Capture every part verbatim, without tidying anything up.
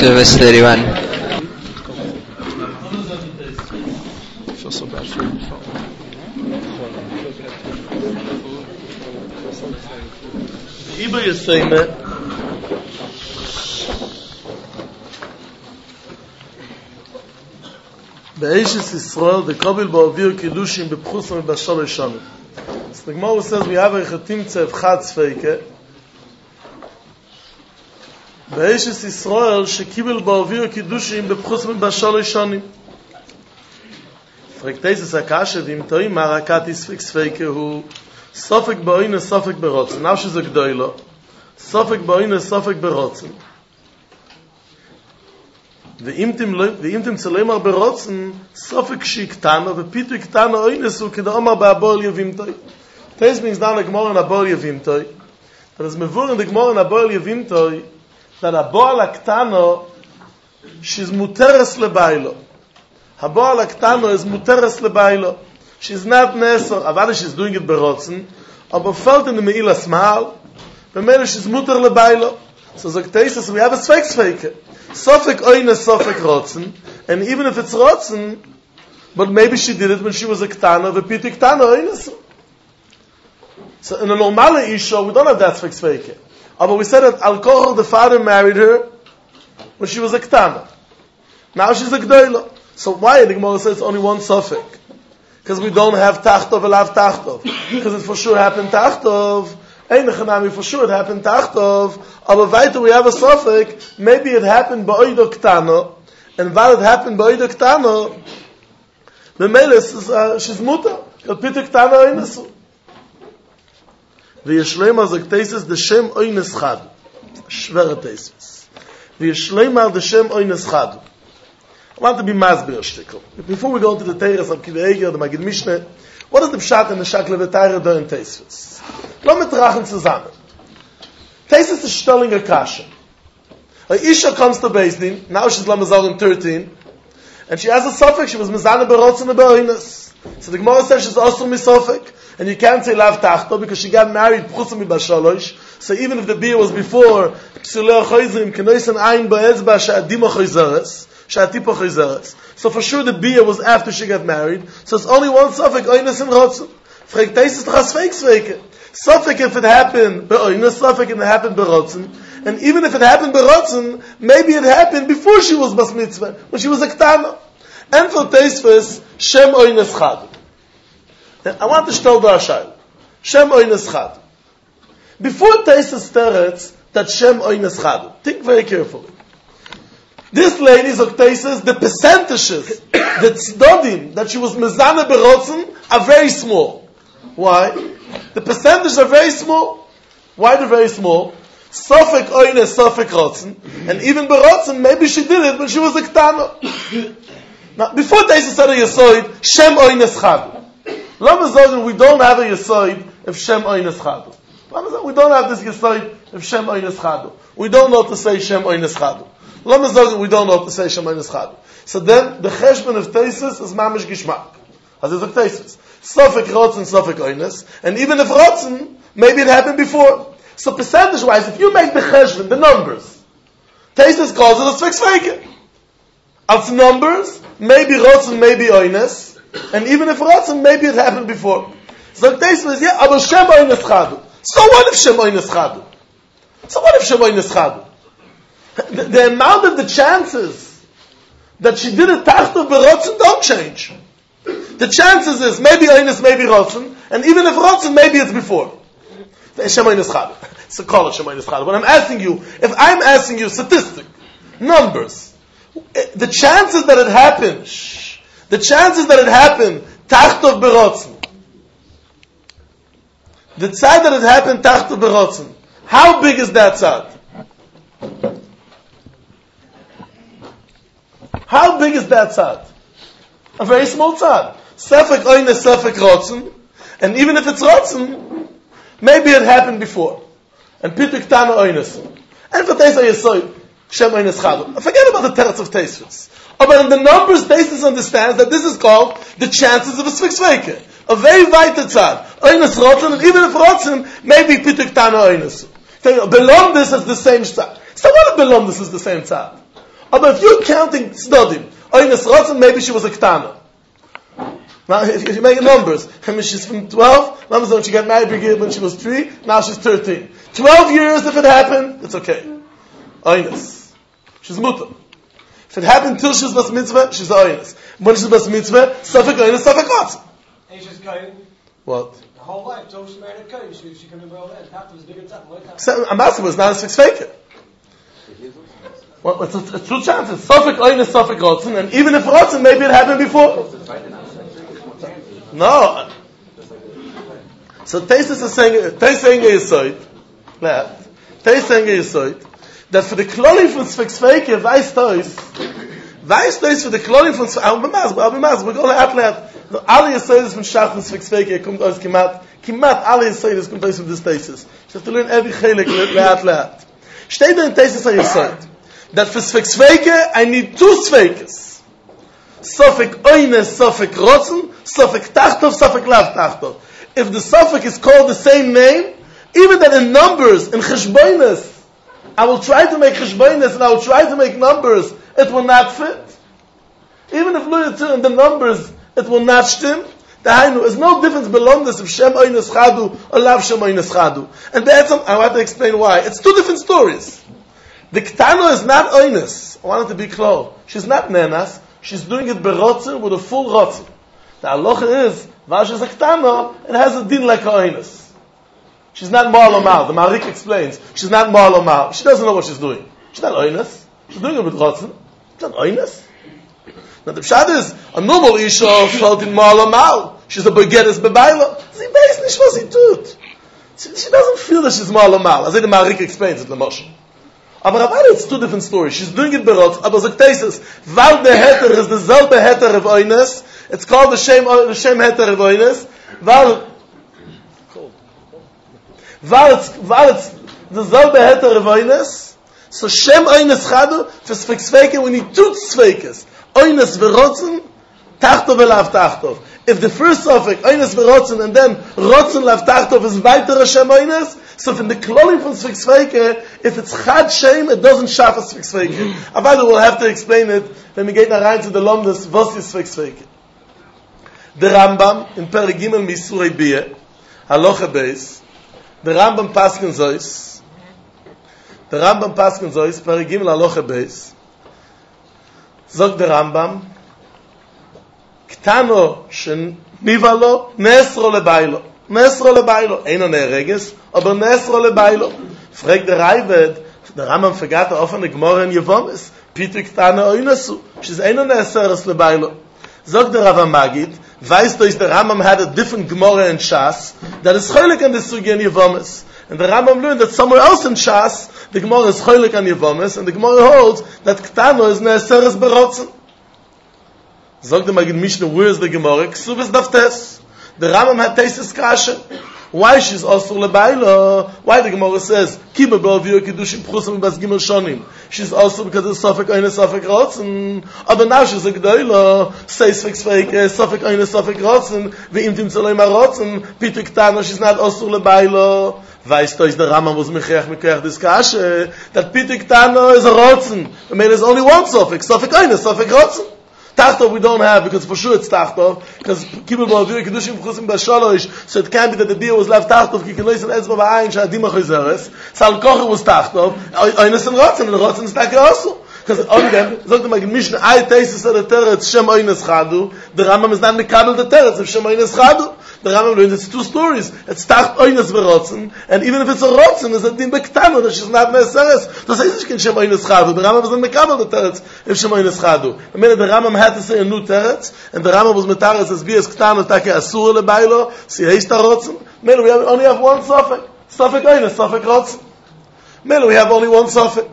verse thirty-one. Iba Yisayme Be'eshes Yisrael the Kobil Ba'avir Kiddushim B'pchusim B'shalosh Shanim. So the Gemara says we have a Chatimtze of Chad Tzveike Be'eshes Yisrael Shekibel Ba'avir Kiddushim B'pchusim B'shalosh Shanim. Fragt dieses Akashe V'im Toim Marakat Yisfik Tzveike Hu Sofek Ba'oine Sofek Berotzen. Now she's a Gdoilo. Sofek Ba'oine Sofek Berotzen. ואם תם צלמר ברוצן סופק שיקטנה ופיתו יקטנה אוינסו כדי אומר באבול יבימתוי. This means down the Gemara in Abol Yevimtoi. But as mevur in the Gemara in Abol Yevimtoi that Abol Aktano she's muteres lebailo. Abol Aktano is muteres lebailo. She's not neser. Avada she's doing it berotzen. Aber felt in the Meila Smal. Bemele she's muter lebailo. So Zakteis we have a Zwecksfeike. Sofek oine sofek rotzen, and even if it's rotzen, but maybe she did it when she was a ktana, the piti ktana oines. So in a normale isha, we don't have that svek. But we said that Al Kochel, the father, married her when she was a ktana. Now she's a gdoila. So why the Gemara says only one sofek? Because we don't have tachtov elav tachtov. Because it for sure happened tachtov. Einachanami, for sure it happened tachtov. Aber weiter we have a suffix, maybe it happened ba'oido ktano, and while it happened ba'oido ktano, the meles is, uh, she's muta, el pita ktano oinesu. V'yeshlema zog teises de shem oines chadu. Schwere teises. V'yeshlema de shem oines chadu. I want to be masbir shtickle. Before we go into the teires of Kiveiger, the Magid Mishneh, what is the pshat and the shakle v'tayre do in teises? Lo mitrachen zusammen. Teises is stelling a kasha. A Isha comes to Beis Din, now she's Lamazal thirteen, and she has a suffix, she was Mizana Berotz in the Be'oines. So the Gemara says she's also misofik, and you can't say Lav Tachto, because she got married Pchusim B'Shalosh, so even if the beer was before, Psulei Choizrim, Kenoisen Ayin Ba'ezba, Sha'adima Choizeres, Sha'atipa Choizeres. So for sure the beer was after she got married, so it's only one suffix, Oines and Rotzen. Fragt Teises doch as fake Sveike. Sofek if it happened be'oines, sofek if it happened berotzen, and even if it happened berotzen, maybe it happened before she was bas mitzvah, when she was a ktana. And for Teisves, Shem oines chad. I want to tell the Ashayl. Shem oines chad. Before Teisves teretz that Shem oines chad, think very carefully. This lady is Teisves, the percentages, the tzdodim that she was mezana berotzen are very small. Why? The percentages are very small. Why they're very small? Sofek oine, sofek rotzen, and even berotzen, maybe she did it when she was a ktana. Now, before Teisa said a yesoid, Shem oine schadu. Lama zogen, we don't have a yesoid if Shem oine schadu. Lama zogen, we don't have this yesoid if Shem oine schadu. We don't know to say Shem oine schadu. Lama zogen, we don't know to say Shem oine schadu. So then, the cheshbon of Teisus is mamish gishmak. As is a Teisus. Sofek rotzen, sofek oines, and even if rotzen, maybe it happened before. So percentage-wise, if you make the cheshbon, the numbers, Teisus calls it a svek-sveke. As numbers, maybe rotzen, maybe oines, and even if rotzen, maybe it happened before. So Teisus is, yeah, aber Shem oines chadu. So what if Shem oines chadu? So what if Shem oines chadu? The, the amount of the chances that she did a tachtov berotzen don't change. The chances is maybe Oines, maybe Rotzen, and even if Rotzen, maybe it's before. It's a call it Shemaynis Chad. When I'm asking you, if I'm asking you statistic, numbers, the chances that it happened, shh, the chances that it happened, Tachtov Berotzen, the tzad that it happened, Tachtov Berotzen, how big is that tzad? How big is that tzad? A very small tzad. Sefek oine, sefek rotzen, and even if it's rotzen, maybe it happened before. And pituk tana oines. And for Teisa Yesoy, Shem oines chadu. Forget about the teretz of Teisvus. But in the numbers, Teisvus understands that this is called the chances of a svek-sveke. A very vital tzad. Oines rotzen, and even if rotzen, maybe pituk tana oines. Belondis is the same tzad. So what if Belondis is the same tzad? Aber if you're counting Sdodim, Oynes Rotzen, maybe she was a Ktana. Now, if you make numbers, I mean, she's from twelve, numbers when she got married when she was three, now she's thirteen. twelve years, if it happened, it's okay. Oynes. She's mutter. If it happened till she's bas mitzvah, she's oynes. When she's bas mitzvah, Safek Oynes, Safek Rotzen. And she's going. What? The whole life, till she married a Kohen, she, she couldn't remember all that. Tata was bigger than Tata. So, Ambassador was not a six faker. Well, it's a, a true chance. It's Safek Oynes, Safek Rotzen, and even if Rotzen, maybe it happened before. No. So Taisus is saying, Taisus saying a Yisoid, left. Taisus saying a Yisoid, that for the Klolim from Sfix Feike, Weiss Tois, Weiss Tois for the Klolim from Sfix Feike, I'll be Maz, I'll be Maz, we're going to Atlet, alle Yisoides from Shach from Sfix Feike, kommt aus Kimat, Kimat, alle Yisoides kommt aus from this Taisus. You have to learn every Chelik, Leat, Leat. Steht there in Taisus a Yisoid, that for Sfix Feike, I need two Sfeikes. Sofek Oynes, Sofek Rotzen, Sofek Tachtov, Sofek Lav Tachtov. If the Sofek is called the same name, even that in numbers, in Cheshboines, I will try to make Cheshboines and I will try to make numbers, it will not fit. Even if Luyatir in the numbers, it will not stim. There's no difference below this if Shem Oynes Chadu or Lav Shem Oynes Chadu. And that's, I want to explain why. It's two different stories. The Ktano is not Oynes. I want it to be clear. She's not Nenas. She's doing it berotzer with a full rotzer. The halacha is, Vash is a Ktana, it has a din like a Oynes. She's not Ma'al Omal. The Marik explains, she's not Ma'al Omal. She doesn't know what she's doing. She's not Oynes. She's doing it with rotzer. She's not Oynes. Now the Pshad is, a normal Isha felt in Ma'al Omal. She's a Begeres Bebaila. Sie weiß nicht, was sie tut. She, she doesn't feel that she's Ma'al Omal. As the Marik explains it, the Moshe. Aber Rabbi, it's two different stories. She's doing it berot, aber sagt Taisus, weil der Heter is the selbe Heter of Oynes, it's called the Shem, the Shem Heter of Oynes, weil, weil it's, weil it's the selbe Heter of Oynes, so Shem Oynes Chadu, for Sfix Feike, we need two Sfeikes, Oynes verotzen, Tachtov elav Tachtov. If the first suffix, Oynes verotzen, and then Rotzen lav Tachtov is weiter Hashem Oynes, so from the klolim from Sfix Feike, if it's Chad Shem, it doesn't shaf as Sfix Feike. Avada will have to explain it when we get rein to the Lomdes, was is Sfix Feike. The Rambam, in Perek Gimel Misurei Biyeh, Halacha Beis, the Rambam Paskin Zois, the Rambam Paskin Zois, Perek Gimel Halacha Beis, sagt der Rambam, Ktano shen nivalo, nesro lebailo. Nesro lebailo. Eino nereges, aber nesro lebailo. Fragt der Raived, der Rambam vergat der offene Gemorre in Yevomis, Pite Ktano oinasu. She's eino neseres lebailo. Sagt der Rav Magid, weißt du, is der Rambam had a different Gemorre in Shas, that is cholik an this sugi in Yevomis. And the Rambam learned that somewhere else in Shas, the Gemorre is cholik an Yevomis, and the Gemorre holds that Ktano is neseres berotzen. Sagt der Magid Mishnah, where is the Gemorre? Ksubis daftes. The Rambam had Taisus Kasha. Why she's also lebaila? Why the Gemara says Kiba ba'avir kedushim pchusim bas gimel shonim? She's also because of Safek Oynes Safek Rotzen. But now she's a gdoila. Say Sfix Feike Safek Oynes Safek Rotzen. Ve'im tim tzolei marotzen. Pitu ktano. She's not also lebaila. Weißt du, is the Rambam was mechach mekach this kasha that Pitu ktano is a Rotzen. I mean, there's only one Safek. Safek Oynes Safek Rotzen. Tachtov we don't have, because for sure it's Tachtov, because Kibbul Ba'avir Kedushim V'chusim B'Shalosh, so it can't be that the deal was left Tachtov, ki kenois and Ezra Ba'ayin Sha'adima Choizeres, Sal Kocher was Tachtov, Oynes and Rotzen, and Rotzen is Taki also. Because on them, sagt the Magid Mishnah, I Taisus at the Teretz, Shem Oynes Chadu, the Rambam is not Mekabel the Teretz of Shem Oynes Chadu. The Rambam learns it's two stories. It's Tacht Oynes V'Rotzen, and even if it's a Rotzen, it's a Din Bektano, that she's not Meseres. So says she can Shem Oynes Chadu. The Rambam is not Mekabel the Teretz if Shem Oynes Chadu. I mean, the Rambam had to say a new Teretz, and the Rambam was Metaretz as Bias Ktano, Taki Asur Lebailo, Si Heist HaRotzen. Mele, we have, only have one Sofek. Sofek Oynes, Sofek Rotzen. Mele, we have only one Sofek.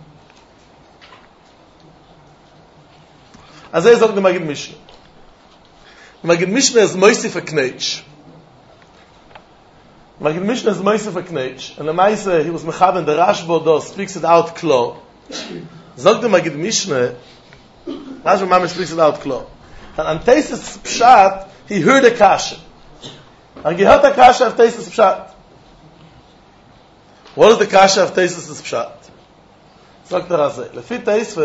As I sagt the Magid Mishnah. The Magid Mishnah is Moisif a Knetch. The Magid Mishnah is Moisif a Knetch. And the Maise, he was Mechaben, the Rashbo do speaks it out klo. Sagt the Magid Mishnah, Rashbo Mama speaks it out klo. And on Taisus Pshat, he heard a kasha. And he heard a kasha of Taisus Pshat. What is the kasha of Taisus Pshat? Sagt the Razeh. Lefi Taisus,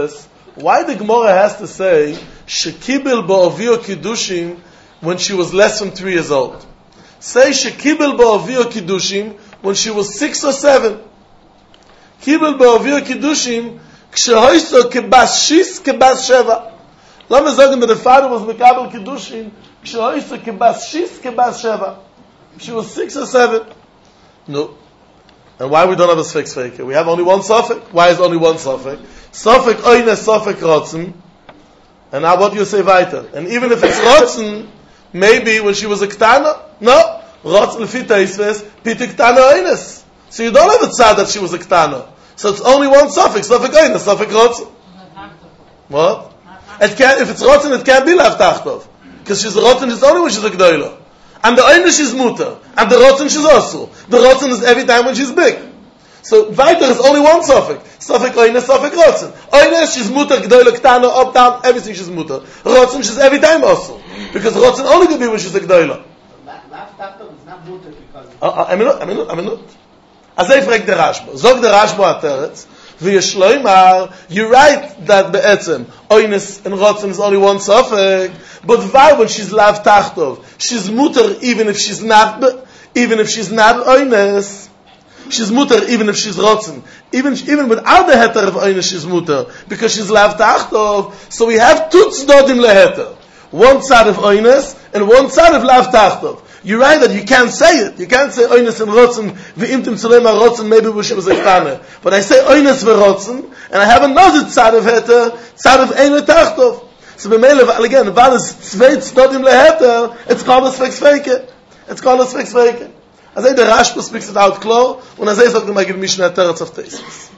why the Gemara has to say Shekibel ba'avio kiddushim when she was less than three years old? Say Shekibel ba'avio kiddushim when she was six or seven. Kibel ba'avio kiddushim kshehoyso kebas shis kebas sheva. Let me say that the father was mekabel kiddushim kshehoyso kebas shis kebas sheva. She was six or seven. No. And why we don't have a sfeik sfeike? We have only one suffix. Why is only one suffix? Suffix oine, suffix rotzen. And now what do you say weiter? And even if it's rotzen, maybe when she was a ktana, no. Rotzen lefi teisves, piti ktana oines. So you don't have a tzad that she was a ktana. So it's only one suffix, suffix oine, suffix rotzen. What? It can't, if it's rotzen, it can't be laftachtov. Because she's a rotzen, it's only when she's a gdoila. And the oinish is mutter. And the rotzen is also. The rotzen is every time when she's big. So weiter is only one suffix. Suffix oinish, suffix rotzen. Oinish is mutter, gdoila, ktana, up, down, everything she's mutter. Rotzen is every time also. Because rotzen only can be when she's a gdoila. It's not mutter because... A minute, a minute, a minute. Azay fragt der Rashba. Zog der Rashba ateretz. V'yeshloimar, you're right that be'etzem, oines and rotzen is only one suffix, but why when she's lav tachtov, she's mutter even if she's not, even if she's not oines, she's mutter even if she's rotzen, even even without the heter of oines she's mutter, because she's lav tachtov, so we have two tzdodim leheter, one side of oines and one side of lav tachtov. You're right that you can't say it. You can't say oines and rotzen, v'imtim tzulema rotzen, maybe we should say ktane. But I say oines v'rotzen, and I have another tzad of heter, tzad of ein v'tachtov. So b'meile, again, while it's tzvei tzdodim leheter, it's called a sfeik sfeike. It's called a sfeik sfeike. As I the Rashba speaks it out clear, and as I say, I'm going to give Mishnah teretz of Teisus.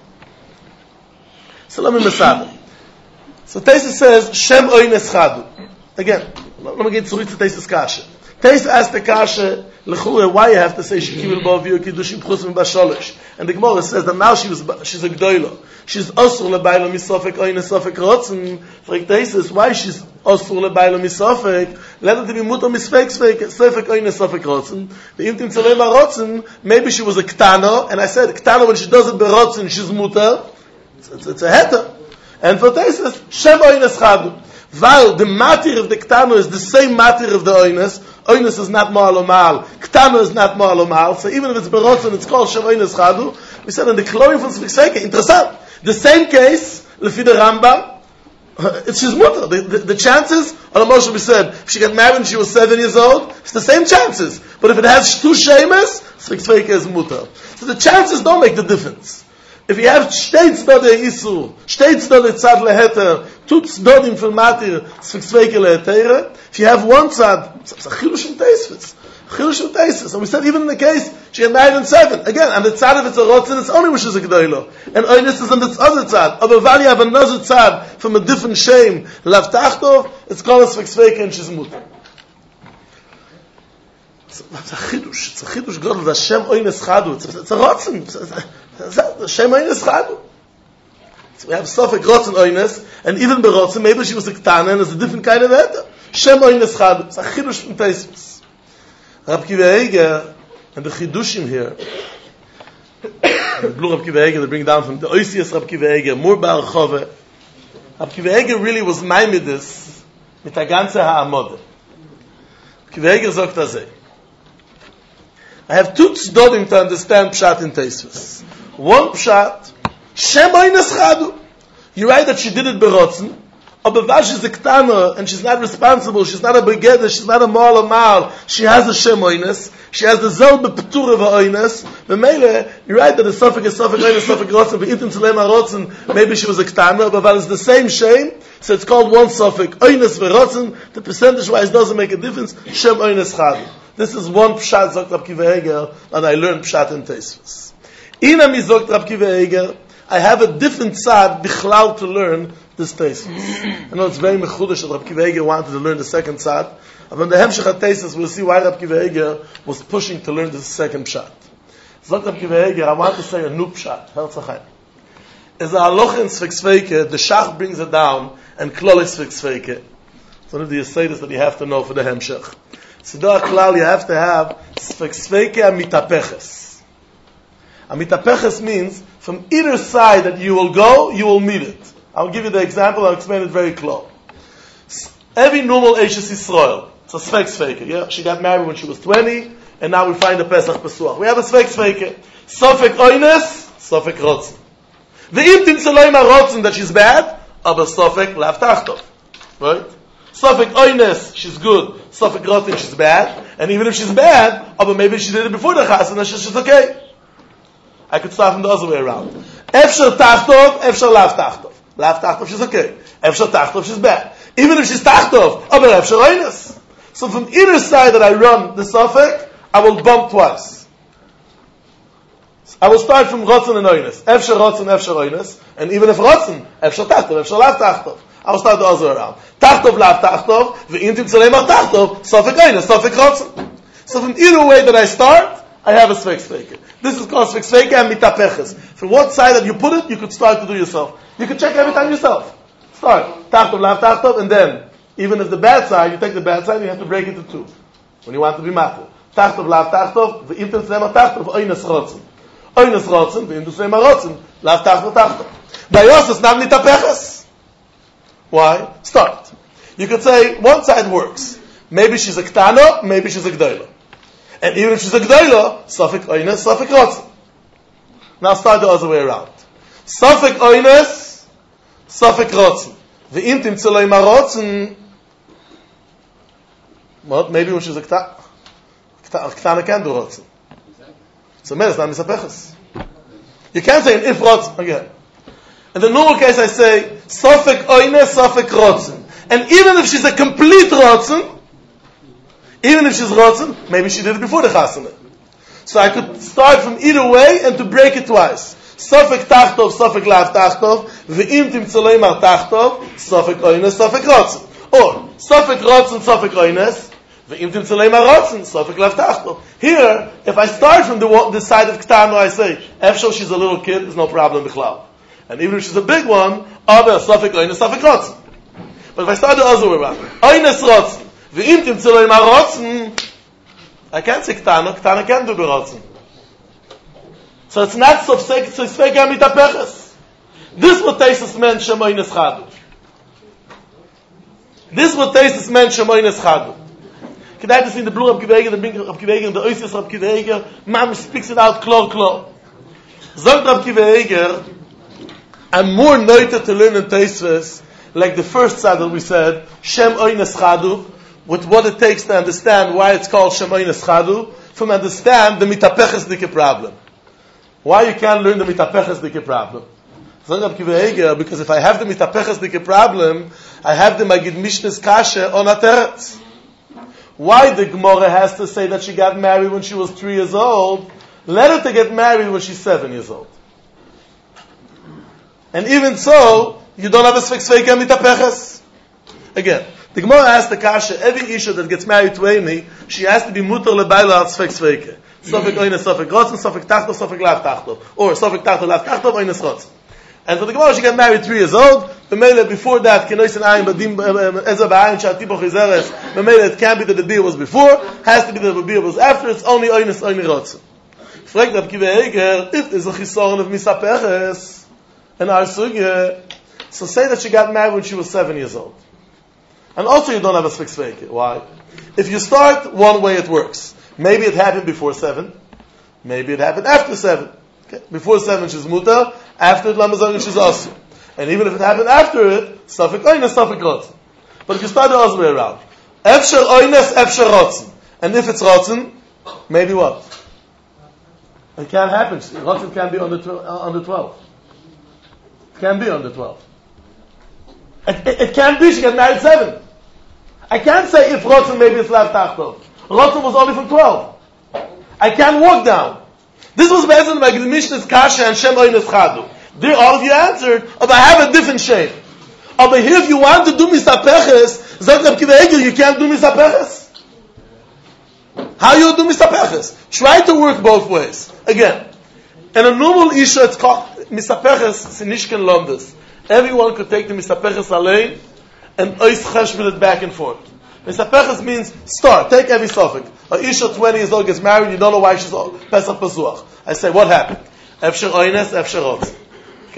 So let me mesaber. So Teisus says, Shem oines chadu. Again, let me get zurück to Teisus kasha. Teis asked the kasha, l'chure, why you have to say shekibel ba'avio kiddushim chus min basholish? And the Gemara says that now she was, she's a gdoila. She's osur lebayla misofek oine sofek rotzen. Fragt Teis, why she's osur lebayla misofek? Let her to be mutter misfek sofek oine sofek rotzen. The imtim tzalema rotzen, maybe she was a ktana, and I said, ktana when she does it berotzen, she's mutter. It's, it's, it's a heter. And for Teis, shem oines chadu. While the matir of the ktana is the same matir of the oines, oines is not ma'alomal, ktana is not ma'alomal, so even if it's berotzen, it's called shem oines chadu. We said in the kloim from Sfikseke, interessant. The same case, lefi the Rambam, it's his mutter. The, the, the chances, on Moshe we said, if she got married when she was seven years old, it's the same chances. But if it has two shemes, Sfikseke is mutter. So the chances don't make the difference. If you have shtei tzadei isur, shtei tzadei tzad leheter, two tzadodim fil matir, Sfikseke lehetere, if you have one tzad, it's a chilush in teisvis. Chilush in teisvis. And we said even in the case, she got married in seven. Again, and the tzad of it's a rotzen, it's only when she's a gdoilo. And oines is on the other tzad. But while you have another tzad from a different shame, lav tachtov, it's called a Sfikseke and she's mutter. It's a chilush. It's a chilush gadol. It's Hashem oines chadu. It's a rotzen. Hashem oines chadu. So we have Sofek rotzen oines, and even berotzen, maybe she was a ktana, and it's a different kind of heter. Hashem oines chadu. It's a chilush from teisvis. Rab Kiva Eiger, and the chidushim here, and the blue Rab Kiva Eiger, they bring down from the Oisias Rab Kiva Eiger, Mur Bar Chove. Rab Kiva Eiger really was maimidus mit der ganze ha'amode. Rab Kiva Eiger sagt das eh. I have two tzdodim to understand pshat in teisvis. One pshat, Shem oines chadu. You're right that she did it berotzen, but while she's a ktana, and she's not responsible, she's not a begeder, she's not a mal or mal, she has a Shem oines, she has the zelbe petur of a oines, but mele, you're right that the sofek is sofek oines, sofek rotzen, but itim tzulema rotzen, maybe she was a ktana, but while it's the same shame, so it's called one sofek, oines verotzen, the percentage-wise doesn't make a difference, Shem oines chadu. This is one pshat, Zogt Rab Kiva Eiger, and I learned pshat in teisvis. Ina mi Zogt Rab Kiva Eiger, I have a different tzad bichlal to learn this teisvis. I know it's very mechudesh that Rab Kiva Eiger wanted to learn the second tzad, but in the Hemshech HaTeisus we'll see why Rab Kiva Eiger was pushing to learn the second pshat. Zogt Rab Kiva Eiger, I want to say a new pshat, Herzachayim. As a halacha in Sfikseke, the Shach brings it down, and klol is Sfikseke. It's one of the Yesodis that you have to know for the Hemshech. Siddur HaKlal, you have to have Sfikseke amitapeches. Amitapeches means from either side that you will go, you will meet it. I'll give you the example, I'll explain it very close. Every normal Eishes Yisrael, it's a Sfek Sfeike, yeah? She got married when she was twenty, and now we find the Pesach Pesuach. We have a Sfek Sfeike. Sofek Oynes, Sofek Rotzen. The Imtin Tzeloim HaRotzen that she's bad, aber Sofek Lav Tachtov. Right? Sofek Oynes, she's good. Sofek Rotzen, she's bad. And even if she's bad, aber maybe she did it before the Chasana, she's, she's okay. I could start from the other way around. Efshar Tachtov, Efshar Lav Tachtov. Lav Tachtov, she's okay. Efshar Tachtov, she's bad. Even if she's Tachtov, aber Efshar Oynes. So from either side that I run the Sofek, I will bump twice. I will start from Rotzen and Oynes. Efshar Rotzen, Efshar Oynes. And even if Rotzen, Efshar Tachtov, Efshar Lav Tachtov. I will start the other way around. Tachtov, Lav Tachtov, Ve'intim Tzelem Tachtov, Sofek Oynes, Sofek Rotzen. So from either way that I start, I have a Sfek Sfeike. This is called Sfek Sfeike and Mitapeches. From what side that you put it, you could start to do yourself. You could check every time yourself. Start. Tachtov, Lav Tachtov, and then, even if the bad side, you take the bad side, you have to break it into two. When you want to be matter. Tachtov, Lav Tachtov, Ve'intim Tzelem Tachtov, Oynes Rotzen. Oynes Rotzen, Ve'intim Tzelem Rotzen, Lav Tachtov, Tachtov. By Yosef, Nav Mitapeches. Why? Start. You could say, one side works. Maybe she's a Ktana, maybe she's a Gdoila. And even if she's a Gdoila, Sofek Oynes, Sofek Rotzen. Now start the other way around. Sofek Oynes, Sofek Rotzen. Ve'intim Tzelem Rotzen. What? Maybe when she's a Ktana. Ktana can do Rotzen. So it's not Misapeches. You can't say an if Rotzen again. In the normal case I say, Sofek Oynes, Sofek Rotzen. And even if she's a complete Rotzen, even if she's Rotzen, maybe she did it before the Chasana. So I could start from either way and to break it twice. Sofek Tachtov, Sofek Lav Tachtov, Ve'imtim Tzeloim Tachtov, Sofek Oynes, Sofek Rotzen. Or, Sofek Rotzen, Sofek Oynes, Ve'imtim Tzeloim Rotzen, Sofek Lav Tachtov. Here, if I start from the, the side of Ktano, I say, Efshel, she's a little kid, there's no problem, Bichlal. And even if she's a big one, Aber, Sofek Oynes, Sofek Rotzen. But if I start the other way around, Oynes Rotzen, Ve'imtim Tzeloim Rotzen, I can't say Ktana, Ktana can't do Berotzen. So it's not Sofek Sfeika Mitapeches. This what tastes men Shem Oynes Chadu. This what tastes men Shem Oynes Chadu. Kedai to see the blue Rab Kiva Eger, the big Rab Kiva Eger, the Oisius Rab Kiva Eger, Mam speaks it out, klor, klor. Zog Rab Kiva Eger, I'm more noted to learn in Teisves, like the first side that we said, Shem Oynes Chadu, with what it takes to understand why it's called Shem Oynes Chadu, from understand the Mitapeches Dike problem. Why you can't learn the Mitapeches Dike problem? Zog Rab Kiva Eger, because if I have the Mitapeches Dike problem, I have the Magid Mishnes Kashe on Ateretz. Why the Gemara has to say that she got married when she was three years old? Let her to get married when she's seven years old. And even so, you don't have a Sfek Sfeika Mitapeches. Again, the Gemara asks the Kasha, every Isha that gets married to Amy, she has to be Mutar Lebaila al Sfek Sfeika. Sofek Oynes, Sofek Rotzen, Sofek Tachtov, Sofek Lav Tachtov. Or Sofek Tachtov, Lav Tachtov, Oynes Rotzen. And for the Gemara, she got married three years old. The Mele before that, Kenois and Ayin, Badim, Ezra Ba'ayin, Shatibo Chizeres. The Mele, it can't be that the beer was before, has to be that the beer was after, it's only Oynes, Oynes Rotzen. Fragt Rab Kiva Eger, if there's a chisoron of Misapeches, and our sugya, so say that she got married when she was seven years old. And also you don't have a Sfek Sfeika. Why? If you start one way, it works. Maybe it happened before seven. Maybe it happened after seven. Okay? Before seven, she's muta. After it, lamazon, she's asu. And even if it happened after it, Safek Oynes, Safek Rotzen. But if you start the other way around, Efshar Oynes, Efshar Rotzen. And if it's Rotzen, maybe what? It can't happen. Rotzen can be under, tw- uh, under twelve. It can be under twelve. It, it, it can't be she got married seven. I can't say if Rotzen maybe it's Lav Tachtov. Rotzen was only from twelve. I can't walk down. This was based on the Mishnas Kasha and Shem Oynes Chadu. There all of you answered, but I have a different shape. But here if you want to do Misapeches, Zog Rab Kiva Eger, you can't do Misapeches. How you do Misapeches? Try to work both ways. Again, in a normal Isha, it's called Misapeches Sinishken Lomdes. Everyone could take the Misapeches Alein and Ois Cheshbon it back and forth. Misapeches means start, take every suffix. A Isha twenty years old gets married, you don't know why she's Pesach Pesuach. I say, what happened? Efshar Oynes, Efshar Rotzen. Okay.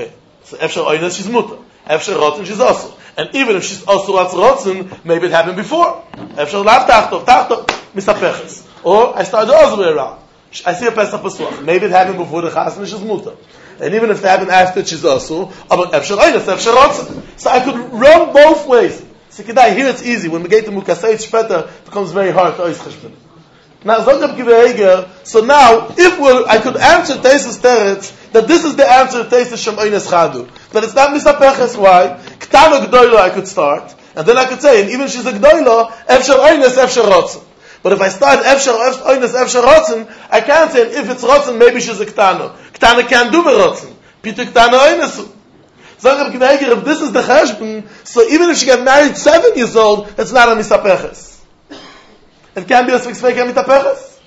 So Efshar Oynes, she's muta. Efshar Rotzen, she's also. And even if she's also at Rotzen, maybe it happened before. Efshar Lav Tachtov, Tachtov, Misapeches. Or I start the other way around. I see a Pesach Pesach. Maybe it happened before the Chas, and she's muta. And even if it happened after, she's also. But Efshar Oynes, Efshar Rotzen. So I could run both ways. So here it's easy. When we get to Mukasei Shpeta, it becomes very hard to Ois Cheshbon. Now, so now, if we I could answer Teisus Teretz, that this is the answer to Teisus Shem Oynes Chadu. That it's not Misapeches, why? Ktano Gdoilo I could start, and then I could say, and even if she's a Gdoilo, Efshar Oynes, Efshar Rotzen. But if I start Efshar Oynes, Efshar Rotzen, I can't say, if it's Rotzen, maybe she's a Ktano. Ktano can't do the Rotzen. Pita Ktano Oynesu. So if this is the Cheshbon, so even if she got married seven years old, it's not a Misapeches. It can be a six fake Mitapeches.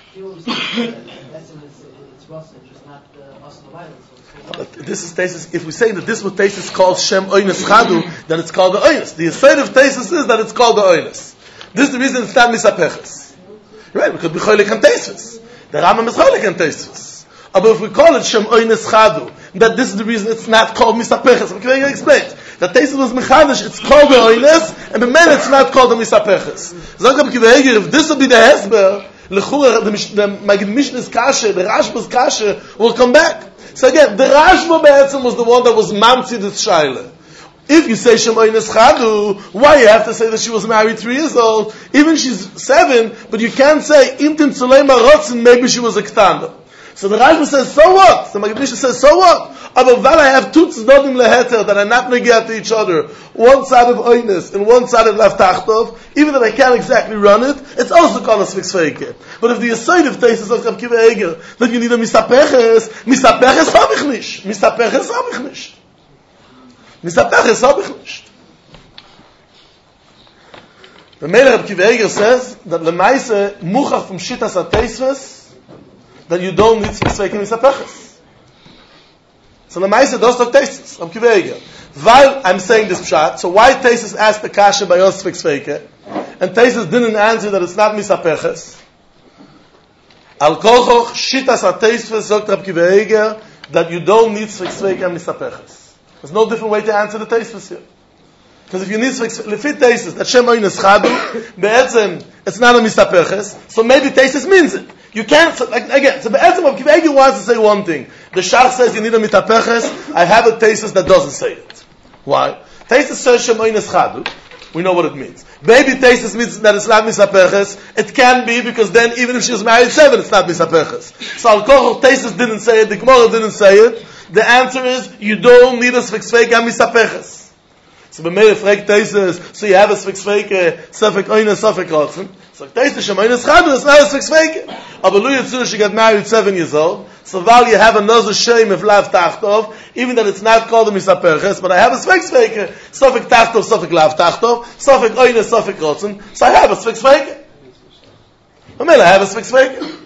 But this is Tesis. If we say that this was Tesis called Shem Oynes Chadu, then it's called the Oynes. The aside of Tesis is that it's called the Oynes. This is the reason it's not Misapeches. Right? We could be Cholik and Tesis. The Rambam is Cholik and Tesis. But if we call it Shem Oynes Chadu, that this is the reason it's not called Misapeches. Can I explain? That Tesis was Mechadish, it's called the Oynes, and the man it's not called the Misapeches. Zog Kiva Eger, if this will be the Hesber, Lechura, the Magid Mishnah's Kashe, the Rashba's Kashe, will come back. So again, the Rashba Be'etzim was the one that was Mamsi the Shaila. If you say Shem Oynes Chadu, why you have to say that she was married three years old? Even she's seven, but you can't say, Imtin Tzulema Rotzen, maybe she was a Ktanda. So the Rashba says, so what? The Magid Mishnah says, so what? But while I have two tznodim leheter that are not negiah to each other, one side of Oynes and one side of Lav Tachtov, even if I can't exactly run it, it's also called a Sfix Feike. But if the aside of Teisus of Rab Kiva Eger, that you need a Misapeches, Misapeches hab ich nicht. Misapeches hab ich nicht. Misapeches hab ich nicht. The Melech Rab Kiva Eger says that Lemaise Muchach from Shittas HaTeisves, that you don't need Sfix Feike Misapeches. So the Maisa does not Tesis. Rab Kiva Eger. While I'm saying this pshat, so why Tesis asked the Kasha by Yos Sfix Feike, and Tesis didn't answer that it's not Misapeches? Al Kolchoch Shitas HaTeisves Zogt Rab Kiva Eger that you don't need Sfix Feike and Misapeches. There's no different way to answer the Tesis here. Because if you need Sfix Feike, Lefit Tesis, that Shem Oynes Chadu, Be'etzem, it's not a Misapeches, so maybe Tesis means it. You can't, like, again, so Be'etzem Rab Kiva Eger wants to say one thing. The Shach says you need a Mitapeches. I have a Tesis that doesn't say it. Why? Tesis says Shem Oynes Chadu. We know what it means. Maybe Tesis means that it's not Misapeches. It can be, because then even if she was married seven, it's not Misapeches. So Al Kochel Tesis didn't say it, the Gemara didn't say it. The answer is, you don't need a Sfix Feike and Misapeches. So b'meir fragt Tesis, so you have a Sfix Feike, Safek Oynes, Safek Rotzen. So Tesis Shem Oynes Chadu, it's not a Sfix Feike. Aber Lu Yitzur, she got married seven years old. So while you have another shame of Lav Tachtov, even that it's not called a Misaperches, but I have a Sfix Feike, Safek Tachtov, Safek Lav Tachtov, Safek Oynes, Safek Rotzen, so I have a Sfix Feike. B'meir, I have a Sfix Feike.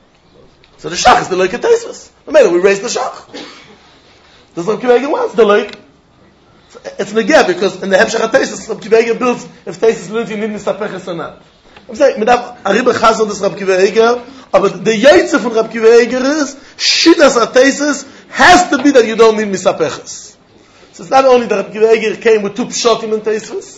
So the Shach is the Leuk at Tesis. B'meir, we raise the Shach. This is what Kiva Eger wants, the Leuk. It's negeh, because in the Hemshech HaTesis, Rab Kiva Eger builds if Tesis learns you need Misapeches or not. I'm saying, mit a Ariba Chazal des Rab Kiva Eger, but the Yaitze von Rab Kiva Eger is, Shittas HaTesis has to be that you don't need Misapeches. So it's not only that Rab Kiva Eger came with two pshotim in Tesis.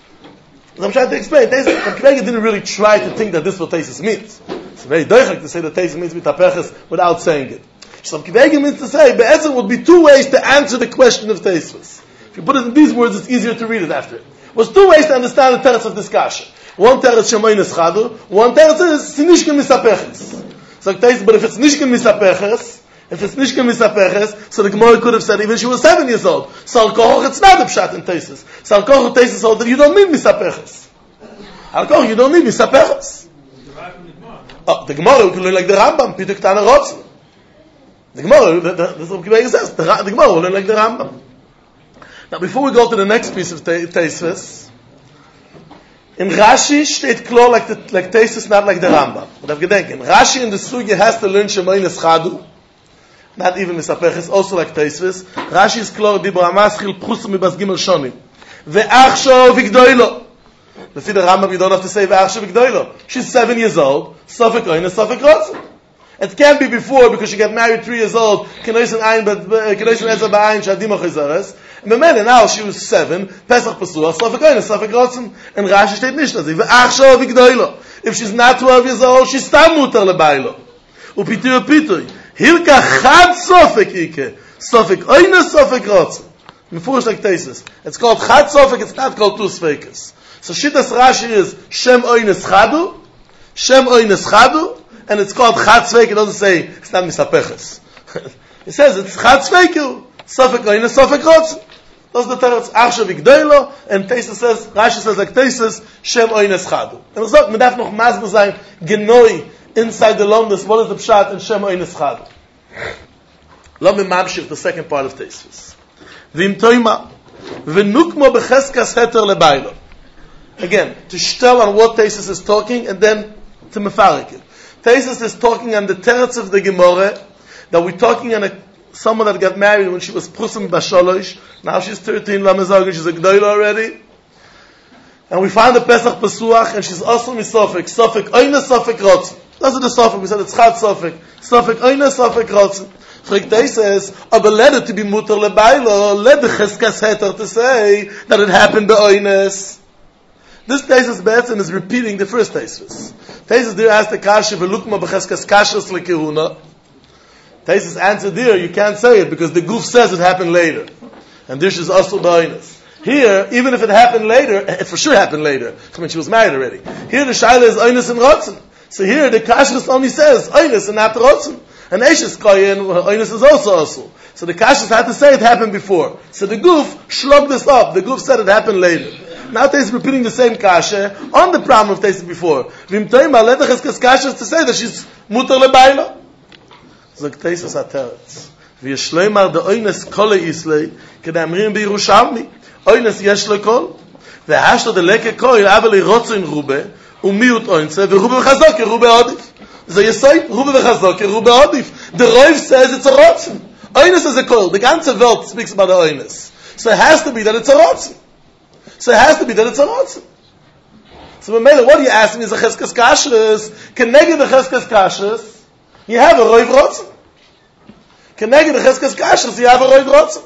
I'm trying to explain, Tesis, Rab Kiva Eger didn't really try to think that this is what Tesis means. It's very doichak to say that Tesis means Misapeches without saying it. So Rab Kiva Eger means to say, Be'etzem would be two ways to answer the question of Tesis. If you put it in these words, it's easier to read it after. There's two ways to understand the teretz of this kasha. One teretz Shem Oynes Chadu, one teretz is Sinishkin Misapeches. So but if it's Nishkin Misapeches, if it's Nishkin Misapeches, so the Gemara could have said even she was seven years old. So Al-Kohoch, it's not a pshat in Tesis. So Al-Kohoch Tesis holds that you don't need Misapeches. Al-Kohoch, you don't need Misapeches. Oh, the Gemara can learn like the Rambam, Pituk Tana Rotzen. The Gemara, this is what Kiva says, the Gemara will learn like the Rambam. Now, before we go to the next piece of Tesis, in Rashi steht klar like the like Tesis, not like the Rambam. But I've gedenken, Rashi in the Sugi has to learn Shem Oynes Chadu, not even Misapeches, also like Tesis. Rashi is klar, Dibra Amaschil Pchusum Mibas Gimel Shonim. Ve'achsho v'gdoilo. Lefi the Rambam, you don't have to say Ve'achsho v'gdoilo. She's seven years old, Safek Oynes, Safek Rotzen. It can't be before because she got married three years old. Kenoisen ein, but Kenoisen ezer ba'ayin shadima chizares. And Memele, now she was seven. Pesach Pasuach, Sofek Oines, Sofek Rotzen. And Rashi steht nicht, also Achshav Igdoilo. If she's not twelve years old, she's stam mutar lebailo. Upitui upitui. Hilka chad Sofek Ike. Sofek Oines, Sofek Rotzen. Mefurish like Tesis. It's called chad Sofek, it's not called two Sfekes. So Shittas Rashi is Shem Oines Chadu, Shem Oines Chadu, and it's called Chad Sveik. It doesn't say it's not Misapeches. It says it's Chad Sveiku, Sofek Oines, Sofek Rotzen. Those are the teretz Achshav Igdoilo, and Tesis says, Rashi says like Tesis, Shem Oines Chadu. And it's not, we have noch mazbel sein, genoi, inside the Lomdus, what is the pshat in Shem Oines Chadu? Let me mamshich the second part of Tesis. V'im toima, v'nukmo b'cheskas heter lebailo. Again, to tell on what Tesis is talking, and then to mefarik it. Tesis is talking on the teretz of the Gemara, that we're talking on a someone that got married when she was Prusim Basholosh. Now she's thirteen, Lamazog, she's a Gdoila already. And we found the Pesach Pasuach, and she's also Misofik. Sofik Oina, Sofik Rotzen. Those are the Sofik. We said it's Chad Sofik. Sofik Oina, Sofik Rotzen. Frikdei says, aber let it to be Mutter Lebailo, let the Cheskas Heter to say that it happened by Oines. This Tesis Be'etzim is repeating the first Tesis. Tesis there asks the Kasha, V'lukma b'Cheskas Kashas Lekehuna. Tesis answered there, you can't say it because the Guf says it happened later. And this is also ba'oines. Here, even if it happened later, it for sure happened later. I mean, she was married already. Here the Shaila is oines and rotzen. So here the Kashrus only says oines and not rotzen. And Eishes Koyen, oines is also also. So the Kashrus had to say it happened before. So the Guf shlogged this up. The Guf said it happened later. Now Tesis is repeating the same Kasha on the problem of Tesis before. Vim toima letach es Kashrus to say that she's mutar lebailo. Sagt Tesis Ateretz. ויש לומר דאוינס כל איסלי כדאמרים בירושלמי אוינס יש לכל והשתו דלקה כל אבל רוצן רובה ומיעוט אוינס ורובה וחזוק רובה עדיף זה יסוי רובה וחזוק רובה עדיף the Rav says it's a rotzen oines is a kol the ganze Welt speaks about the oines so it has to be that it's a rotzen so it has to be that it's a rotzen so what are you asking is a cheskas kashrus keneged the cheskas kashrus you have a Rav rotzen Keneged the Cheskas Kashrus, you have a Roiv Rotzen.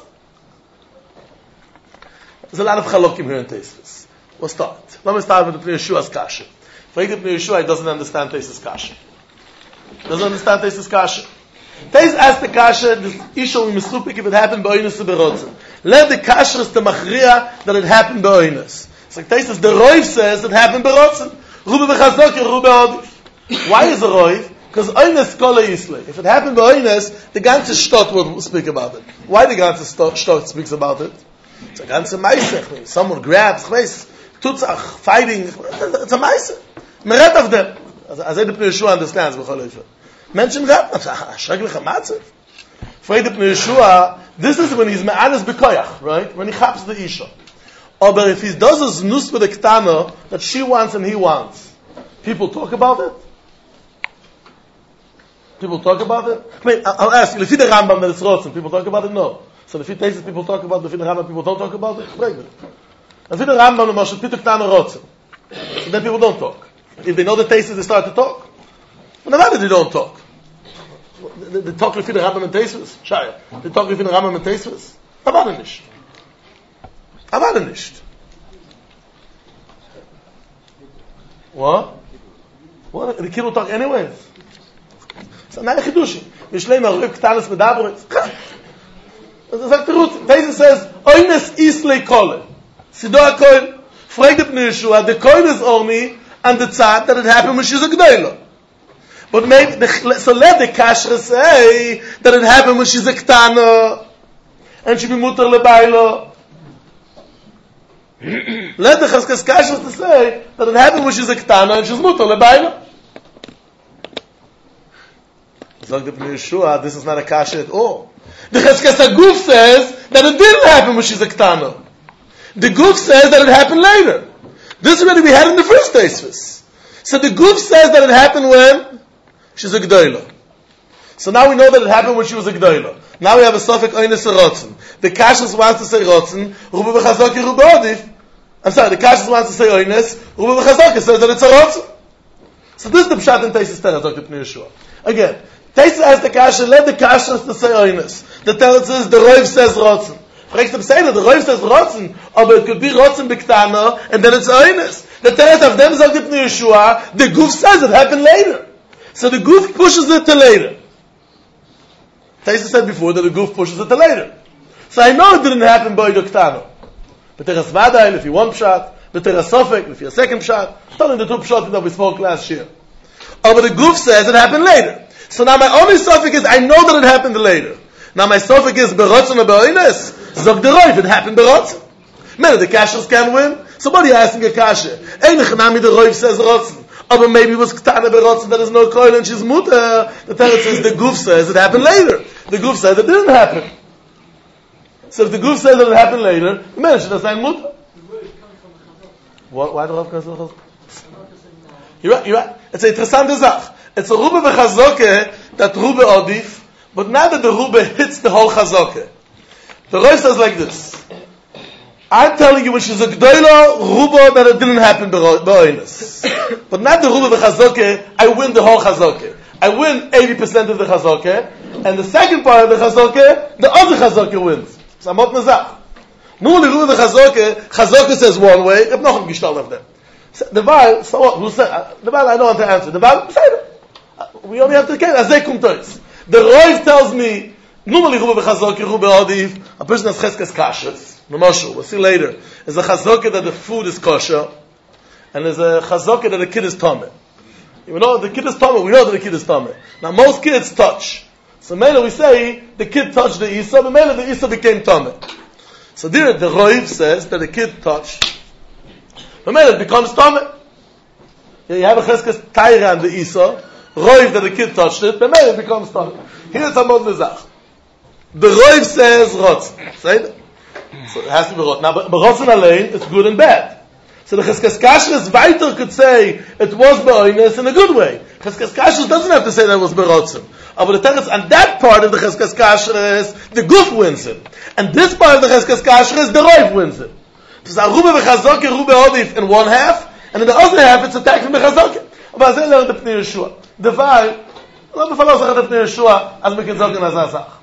There's a lot of chalokim here in Tesis. We'll start. Let me start with the Pnei Yeshua's Kasha. If I get Pnei Yeshua, he doesn't understand Tesis Kasha. Doesn't understand Tesis Kasha. Tesis asked the Kasha, this Isha will be mislupik if it happened by Oinus or by Rotzen. Let the Kashrus to Machriya that it happened by Oinus. It's like Tesis, the Roiv says it happened by Rotzen. Rube v'chazok, Rube odif. Why is a Roiv? Because Oines Kola Yisle. If it happened by Oines, the ganze Stott will speak about it. Why the ganze Stott speaks about it? It's a ganze Meisech. Someone grabs, Tutzach, fighting. It's a Meisech. Meret of them. As I the Pnei Yeshua understands, Menschen grab, schrecklich am Matzev. For the Pnei Yeshua, this is when he's me'anes bekoyach, right? When he chaps the Isha. Or but if he does a znus with a ktano, that she wants and he wants, people talk about it? People talk about it? I mean, I'll ask you, if you the Rambam that it's rotzen, people talk about it? No. So if you taste people talk about it, if you the Rambam people don't talk about it? Break it. If you the Rambam, the Moshe Pituk Tana rotzen, so then people don't talk. If they know the tastes, they start to talk. But never they don't talk. They, they talk if you the Rambam and tastes? Shaya. They talk if you the Rambam and tastes? Aber nicht. Aber nicht. What? What? The kid will talk anyways. So now chidushim. Mishlei maruk ktanis medabret. Das sagt der Ruth. Tesis says, Oines islei kole. Sido ha-koil. Frag the Pnei Yeshua, the koil is only on the tzad that it happened when she's a gdoila. But maybe, the, so let the kasher say that it happened when she's a ktana. And she be mutar lebailo. Let the cheskas kasher to say that it happened when she's a ktana and she's mutar lebailo. Zog the Pnei Yeshua, this is not a kasha at all. The Cheskas HaGuf says that it didn't happen when she's a ktana. The Guf says that it happened later. This already we had in the first Tesis. So the Guf says that it happened when she's a gdoila. So now we know that it happened when she was a gdoila. Now we have a Sofek Oines Rotzen. The Kashrus wants to say Rotzen, Ruba v'chazok Ruba odif. I'm sorry, the Kashrus wants to say Oines, Ruba v'chazok says that it's a Rotzen. So this is the Pshat in Tesis Terah, Zog the Pnei Yeshua. Again, Taisus asked the kasha, let the kasha to say oinus. The teretz is, the Rav says rotzen. Fragst the Peseder, the Rav says rotzen, but it could be rotzen b'ktana, and then it's oinus. The teretz of them sagt Ibn Yeshua, the Guf says it happened later. So the Guf pushes it to later. Taisus said before that the Guf pushes it to later. So I know it didn't happen by the ktana. But there is Vadail, if you want pshat, but there is Sofek, if you're a second pshat, telling the two pshat that we spoke last year. Oh, but the Guf says it happened later. So now my only Sofek is, I know that it happened later. Now my Sofek is, Berotzen or Be'oines, Zog the Roiv, it happened Berotzen. Maybe the Kashers can win. Somebody asking a Kasher. Ein Echnami the Roiv says Rotzen. Oh, but maybe it was Ktana Berotzen, there is no coil and she's mutter. The Teretz says, the Guf says it happened later. The Guf says it didn't happen. So if the Guf says that it happened later, the man should have said mutter. Why do Rav come from the Chazon? You're right, you're right. It's a interessante Sach. It's a Rube Bechazoke that Rube Odif, but not that the Rube hits the whole Chazoke. The Rav says like this. I'm telling you, when she's a Gdoila, Rube, that it didn't happen Be'oinus. But not the Rube Bechazoke, I win the whole Chazoke. I win eighty percent of the Chazoke, and the second part of the Chazoke, the other Chazoke wins. So I'm not Nazach. Nur the Rube Bechazoke, Chazoke says one way, I've not gestalt of them. The Baal, so what? Who said? The Baal, I don't want to answer. The Baal, we only have to get as they come to us. The Roiv tells me, normally Rube Bechazoke, Rube Odif, a person has cheskes kashrus. No Moshe, we'll see later. There's a Chazoke that the food is kosher, and there's a Chazoke that the kid is tameh. You know, the kid is tameh, we know that the kid is tameh. Now most kids touch. So Mela we say, the kid touched the Isa, but Mela the Isa became tameh. So there, the Roiv says that the kid touched. But Mela it becomes tameh. You have a cheskes taira and the Isa, Roiv that the kid touched it, but Mela it becomes tameh. Here's a mod nizach. The Roiv says rotz. Say that? So it has to be rot. Now, but rotzen allein is good and bad. So the Cheskes Kashrus weiter could say it was be'oines in a good way. Cheskes Kashrus doesn't have to say that it was be'rotzen. But the teretz on that part of the Cheskes Kashrus, the Guf wins it. And this part of the Cheskes Kashrus, the Roiv wins it. So it's Rube Bechazoke, Rube Odif in one half, and in the other half it's attack from Bechazoke. But I say learn the Pnei Yeshua. The Val, not the fellow sagt the Pnei Yeshua, as we can say in Azazach.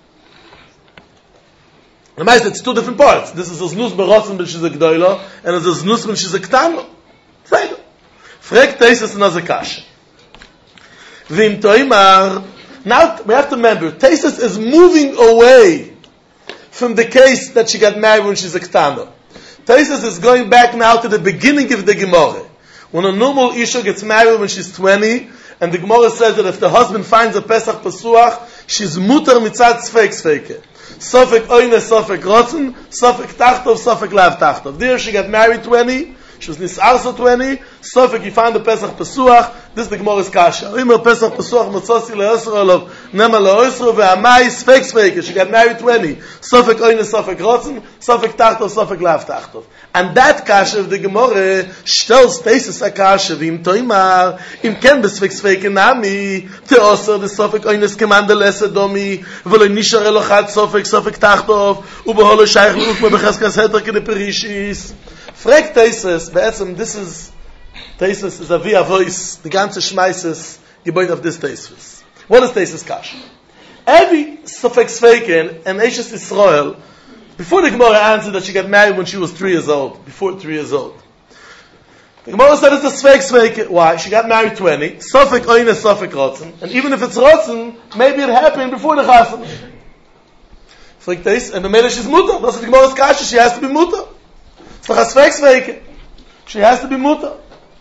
The meist, it's two different parts. This is a znus berotzen when she's a gdoila, and it's a znus when she's a ktano. Say it. Frek Taisus and Azakash. Vim toimar. Now, we have to remember, Taisus is moving away from the case that she got married when she's a ktano. Taisus is going back now to the beginning of the Gemara. When a normal Isha gets married when she's twenty, and the Gemara says that if the husband finds a Pesach Pesuach, she's mutar mitzad tzfeik tzfeike. Sofek oine, Sofek rotzen, Sofek tachtov, Sofek lav tachtov. There she got married twenty, she was nisarsa twenty, Sofek you found the Pesach Pesuach, this is the Gemara's kasha. Oimer Pesach Pesuach, Matzosi le'osro olov, Nema le'osro, ve'amai, Sfek Sfeike, she got married twenty, Sofek oine, Sofek rotzen, Sofek tachtov, Sofek lav tachtov. And that kasha of the Gemara, stells Taisus a kasha, v'im toimar, im ken besfek Sfeike nami, te'osr, the Sofek oines kemande lese domi, v'lo nishar elochat Sofek, Sofek tachtov, ubeholo shaykh l'ukma becheskas heter kene perishis. Frag Taisus, be'etzem, this is, Taisus is a via voice, the ganze Schmeises, geboit of this Taisus. What is Taisus kasha? Every Sofek Sfeike and Eishes Yisrael, before the Gemara answered that she got married when she was three years old, before three years old. The Gemara said it's a Sfeik Sfeik. Why? She got married twenty. Sofek oine, Sofek rotzen. And even if it's rotzen, maybe it happened before the chasam. Fragt this, and the Mele she's mutter. That's the Gemara's kasha, she has to be mutter. It's like a Sfeik Sfeik. She has to be mutter.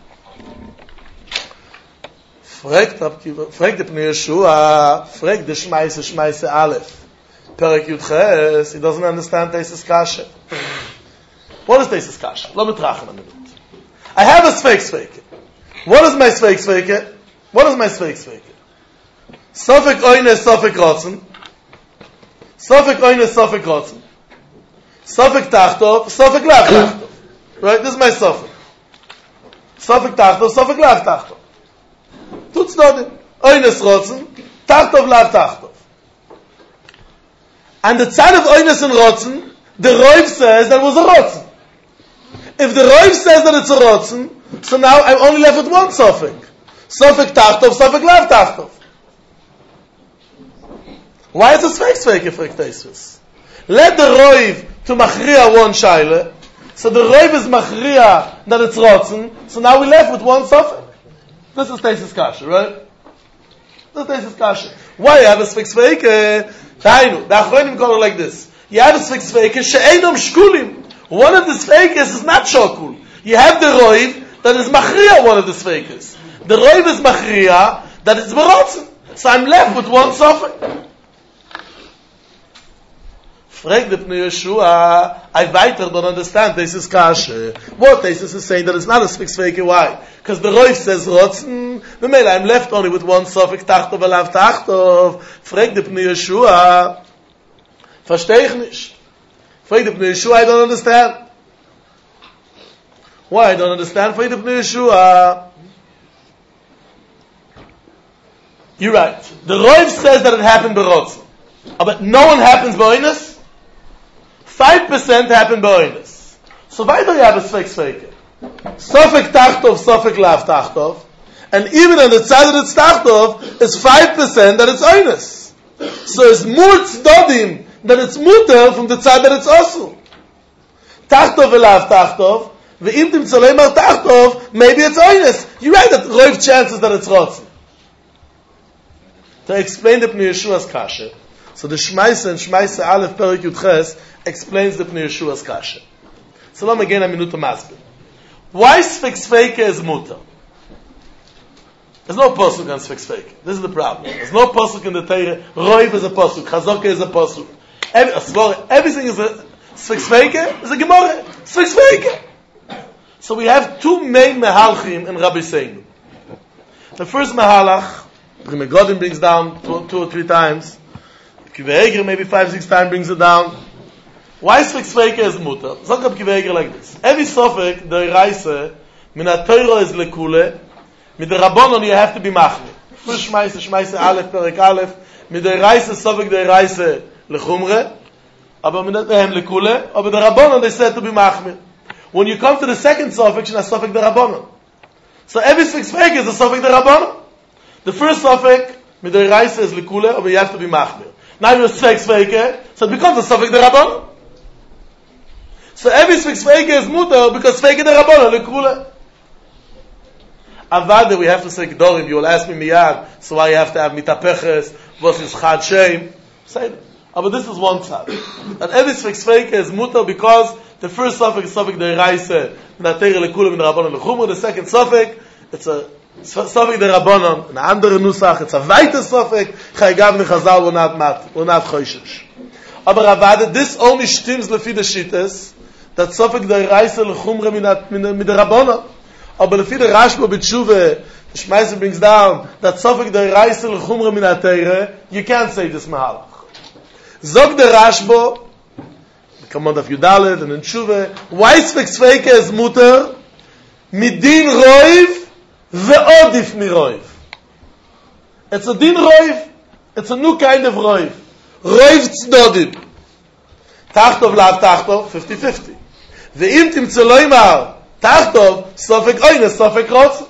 Fragt, fragt the Pnei Yeshua, fragt the Shmaise, Shmaise Aleph. Perek Yudches, he doesn't understand Taisus kasha. What is Taisus kasha? Let me trachen a minute. I have a Sfeik Sfeike. What is my Sfeik Sfeike? What is my Sfeik Sfeike? Sofek oine, Sofek rotzen. Sofek oine, Sofek rotzen. Sofek tachtov, Sofek lav tachtov. Right? This is my Sofek. Sofek tachtov, Sofek lav tachtov. Tut's nothing. Oines rotzen, tachtov lav tachtov. And the tzad of oines and rotzen, the Roiv says that it was a rotzen. If the Roiv says that it's a rotzen, so now I'm only left with one Sofek. Sofek tachtov, Sofek lav tachtov. Why is it fake fake fragt Tosfos? Let the Roiv to Machria one shaila. So the Roiv is Machria that it's rotzen. So now we left with one suffix. This is Tosfos kasha, right? This is Tosfos kasha. Why you have a fake fake? Tainu. The Achronim call it like this. You have a fake fake. She'enom shkulim. One of the sfeikes is not shokul. You have the Roiv that is Machria one of the sfeikes. The Roiv is Machria that is berotzen. So I'm left with one suffix. Frag the Pnei Yeshua, I weiter don't understand, this is kasha. What this is saying that it's not a fixed fake. Why? Because the Roiv says rotzen, the mail I'm left only with one suffix, tachtov alav tachtov. Frag the Pnei Yeshua, versteh ich nicht. Frag the Pnei Yeshua, I don't understand. Why I don't understand? Frag the Pnei Yeshua. You're right. The Roiv says that it happened berotzen. But no one happens b'oinus. Five percent happen b'oinus. So why do you have a sfeik sfeike? Sofek tachtov, sofek lav tachtov. And even on the side that it's tachtov, it's five percent that it's oinus. So it's more tzdodim that it's muter from the side that it's osu. Tachtov elav tachtov. Ve'im tim tzolei tachtov, maybe it's oinus. You're right that Roiv chances that it's rotzen. To explain the Pnei Yeshua's kasha, so the Shmaisa and Shmaisa Aleph Perik Yud Ches explains the Pnei Yeshua's kasha. So let me again a minute to masbir. Why sfix fake is muta? There's no pasuk on sfix fake. This is the problem. There's no pasuk in the Torah. Roiv is a pasuk. Chazaka is a pasuk. Every, everything is a sfix fake is a gemara. Sfix fake. So we have two main mehalchim in Rabbi Seinu. The first mehalach, the Megodim brings down two, two or three times. Kiveger maybe five, six times brings it down. Why is fix fake is mutter? Zok up Kiveger like this. Every sofek, the Reise, min ha-Torah is lekule, mit der Rabbonon you have to be machmir. First Shmaise, Shmaise Aleph, Perek Aleph, mit der Reise, sofek der Reise lechumre, aber mit dem lekule, aber der Rabbonon they said to be machmir. When you come to the second sofek, shna sofek der Rabbonon. So every fix fake is a sofek der Rabbonon. The first sofek, mit der Reise is lekule, aber you have to be machmir. Now you're sfeik sfeike, so it becomes a sofek der Rabbonon. So every sfeik sfeike is mutter because sfeike der Rabbonon lekule. Avada, we have to say Gdorim. You will ask me miyad, so why you have to have mitapeches versus chad shem. Say that. But this is one side. And every sfeik sfeike is mutter because the first sofek is sofek der Reise, mit der lekule, mit der Rabbonon lechumre. The second sofek, it's a sofek der Rabbonon, an andere Nusach, it's a weiter sofek, chaygav nechazal wo not mat, wo not choishesh. Aber Avada, this only stims lefi the shittas, that sofek der Reise lechumre mit der Rabbonon. Aber lefi der Rashba b'tshuve, the Shmaisa brings down, that sofek der Reise lechumre min ha-Teire, you can't say this mahalach. Zog der Rashba, the command of Yudalet, and in tshuve, why sfek sfeike is muter, midin roiv, ve'odif mi roiv. It's a din roiv, it's a new kind of roiv. Roiv tzdodim. Tachtov lav tachtov, fifty-fifty. Ve'im timtze loimar, tachtov, sofek oines, sofek rotz.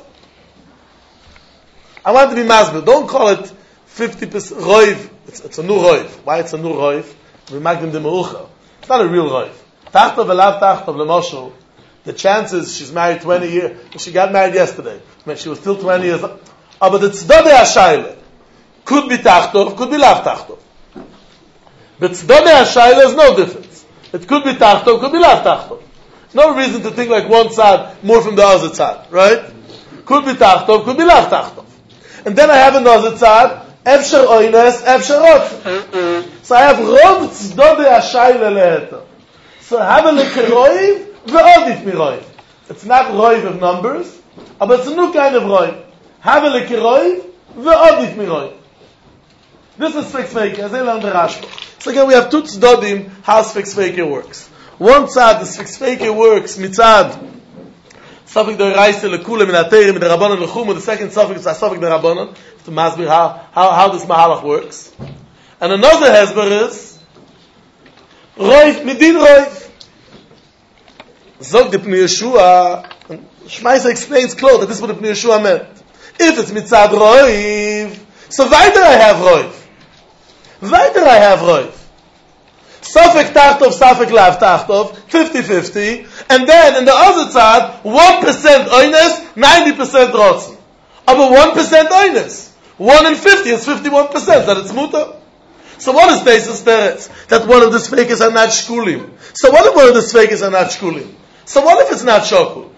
I want to be masbir. Don't call it fifty percent roiv. It's, it's a new roiv. Why it's a new roiv? We make them the merucha. It's not a real roiv. Tachtov v'lav tachtov, lemoshu. The chances she's married twenty years. She got married yesterday. I mean, she was still twenty years old. Oh, but the tzedode hashayla could be tachtov, could be lav tachtov. But tzedode hashayla is no difference. It could be tachtov, could be lav tachtov. No reason to think like one side more from the other side, right? Could be tachtov, could be lav tachtov. And then I have another side, efsher oines, efsher rot. So I have rov tzedode hashayla leheter. So I have a lekeroiv, ve'odif mi roiv. It's not roiv of numbers, but it's a new kind of roiv. Have a lekeroiv, ve'odif mi roiv. This is sfeik sfeike, as I learned the Rashba. So again, we have two tzdodim, how sfeik sfeike works. One side, the sfeik sfeike works, mitzad, sofek der Reise lekule min ha-Teire, min der Rabbonon lechumre. The second sofek is a sofek der Rabbonon, to masbir how, how, how this mahalach works. And another hezber is, roiv, midin roiv. Zog the Pnei Yeshua, Shmaisa explains close that this is what the Pnei Yeshua meant. If it's mitzad roiv, so weiter I have roiv. Weiter I have roiv. Safek tachtov, safek lav tachtov, fifty-fifty, and then in the other side, one percent oines, ninety percent rotzen. Aber one percent oines. one in fifty is fifty-one percent, that it's mutter. So what is Teisus Teretz? That one of the Sfeikes are not shkulim. So what if one of the Sfeikes are not shkulim? So what if it's not shokul?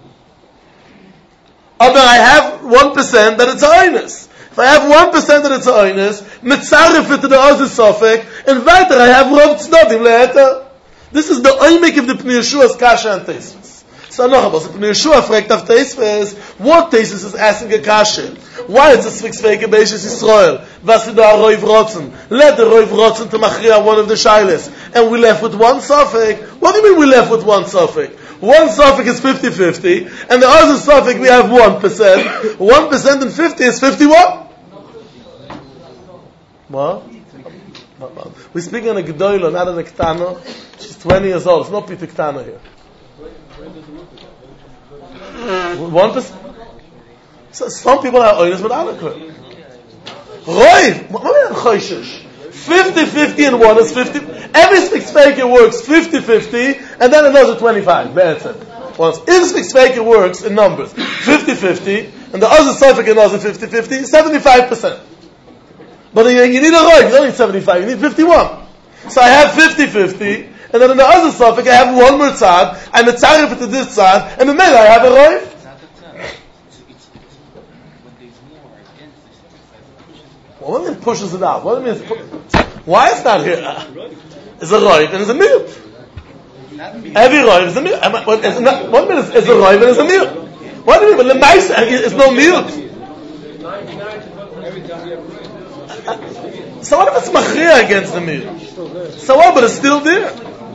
Aber I have one percent that it's a oines. If I have one percent that it's a oines, mitzaref it to the other sofek, and weiter I have rov tznodim leheter. This is the oimek of the Pnei Yeshua's kasha and Teisus. So noch about, the Pnei Yeshua fragt auf Teisus, what Teisus is asking a kasha? Why it's a sfik-sfeike Beishas Yisrael? Was is the roiv rotzen? Let the roiv rotzen to machria one of the shailes. And we left with one sofek. What do you mean we left with one sofek? One sofek is fifty-fifty, and the other sofek we have one percent. one percent and fifty is fifty-one. What? We're speaking on a G'doilo, not on a Ktano. She's twenty years old. It's not Peter Ktano here. One percent? So some people are oinus with alakor. Roiv! What do you mean choishish? fifty-fifty and one is fifty. Every six faker works fifty-fifty, and then another twenty-five. That's it. Once. If six faker works in numbers, fifty-fifty, and the other suffix another fifty-fifty, seventy-five percent. But you, you need a roiv, you don't need seventy-five, you need fifty-one. So I have fifty-fifty, and then in the other suffix I have one more tzad, I'm a tzarif to this tzad, and in the middle I have a roiv. What do you mean pushes it out? What do you mean? Pu- Why is that here? It's a roiv and it's a miyut. Every roiv is a miyut. One minute is a roiv and it's a miyut. What do you mean? But the nice is no miyut. So what if it's machria against the miyut? So what? But it's still there.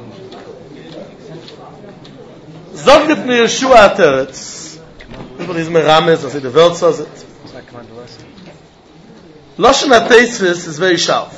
Zog the Pnei Yeshua Teretz. People is merames. I say the Welt says it. Lashon HaTeisvis is very sharp.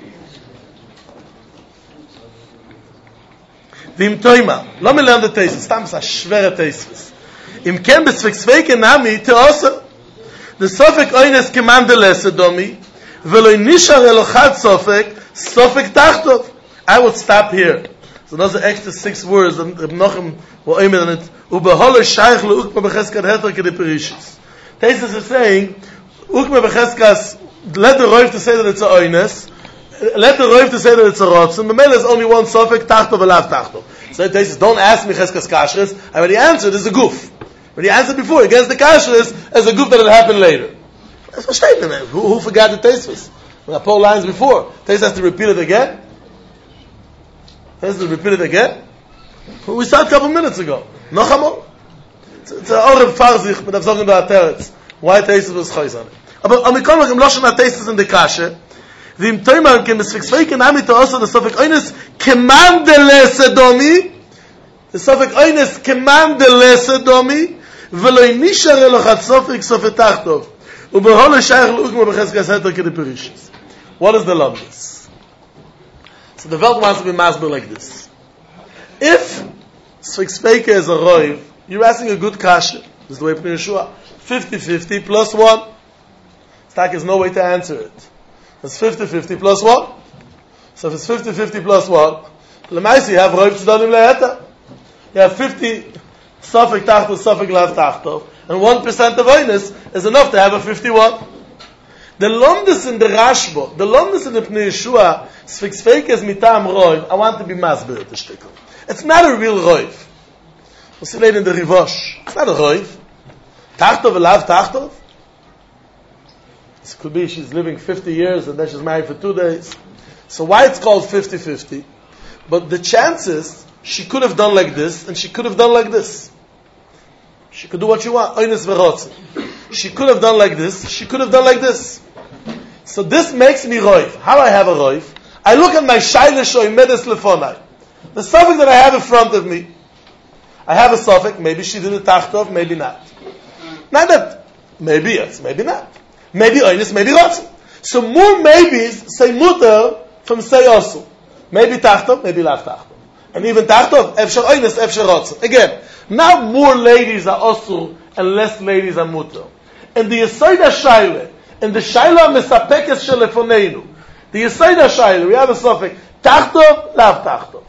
V'im toima, lo me learn the Teisvis, stam is a schwere Teisvis. Im ken besvek sveike nami teoser, the sofek oines kemande lese domi, v'lo nishar elochad sofek, sofek tachtov. I would stop here. So those are extra six words, and Reb Nochem will oimer on it, ubeholer shaykh le'ukma becheskad heter kede perishis. Teisvis is saying, ukma becheskas, let the roiv to say that it's a oines, let the roiv to say that it's a rotzen, but maybe there's only one sofek, tachtov v'lav tachtov. So it says, don't ask me cheskas kashrus, I already answered, it's a goof. But he answered before, against the kashrus, as a goof that will happen later. That's what statement, man. Who, who forgot the Teisvis? When I pulled lines before, Teisvis has to repeat it again? Has to repeat it again? We started a couple minutes ago. Noch amol? It's a orem farzich, but I'm talking about teretz. Why Teisvis was choiz on it? Aber am ikom im Lashon HaTeisvis in the kashe, v'im toimar kem besfik nami to also the sofek oines kemandele sedomi, the sofek oines kemandele sedomi, v'lo nishar elochat sofek sofet tachtov, ubehol shayach leukma becheskas heter kede perishis. What is the lomdus? So the Welt wants to be masber like this. If sfik is a roiv, you're asking a good kashe. This is the way Pnei Yeshua. fifty-fifty plus one. Stak is no way to answer it. It's fifty-fifty plus one. So if it's fifty-fifty plus one, Lemaisi, you have roiv tzdonim leheta. You have fifty sofek tachtov, sofek lav tachtov, and one percent of oinus is enough to have a fifty-one. The lomdus in the Rashba, the lomdus in the Pnei Yeshua, sfik is mitam roiv, I want to be masber at the shtickle. It's not a real roiv. We'll see later in the Rivosh. It's not a roiv. Tachtov and lav tachtov. It could be she's living fifty years and then she's married for two days. So why it's called fifty-fifty? But the chances, she could have done like this and she could have done like this. She could do what she wants. Oines v'rotzen. She could have done like this. She could have done like this. So this makes me roiv. How I have a roiv? I look at my shaila shoimedes lefonai. The suffix that I have in front of me. I have a suffix. Maybe she did a tachtov, maybe not. Not that. Maybe yes, maybe not. Maybe oinus, maybe rotzen. So more maybes say mutter from say osu. Maybe tachtov, maybe lav tachtov. And even tachtov, efsher oinus, efsher rotzen. Again, now more ladies are osu and less ladies are mutter. And the Yesoida Shaila, and the Shaila Mesapekes Shelefoneinu, The Yesayda Shaila, we have a suffix, Tachtov, Lav Tachtov.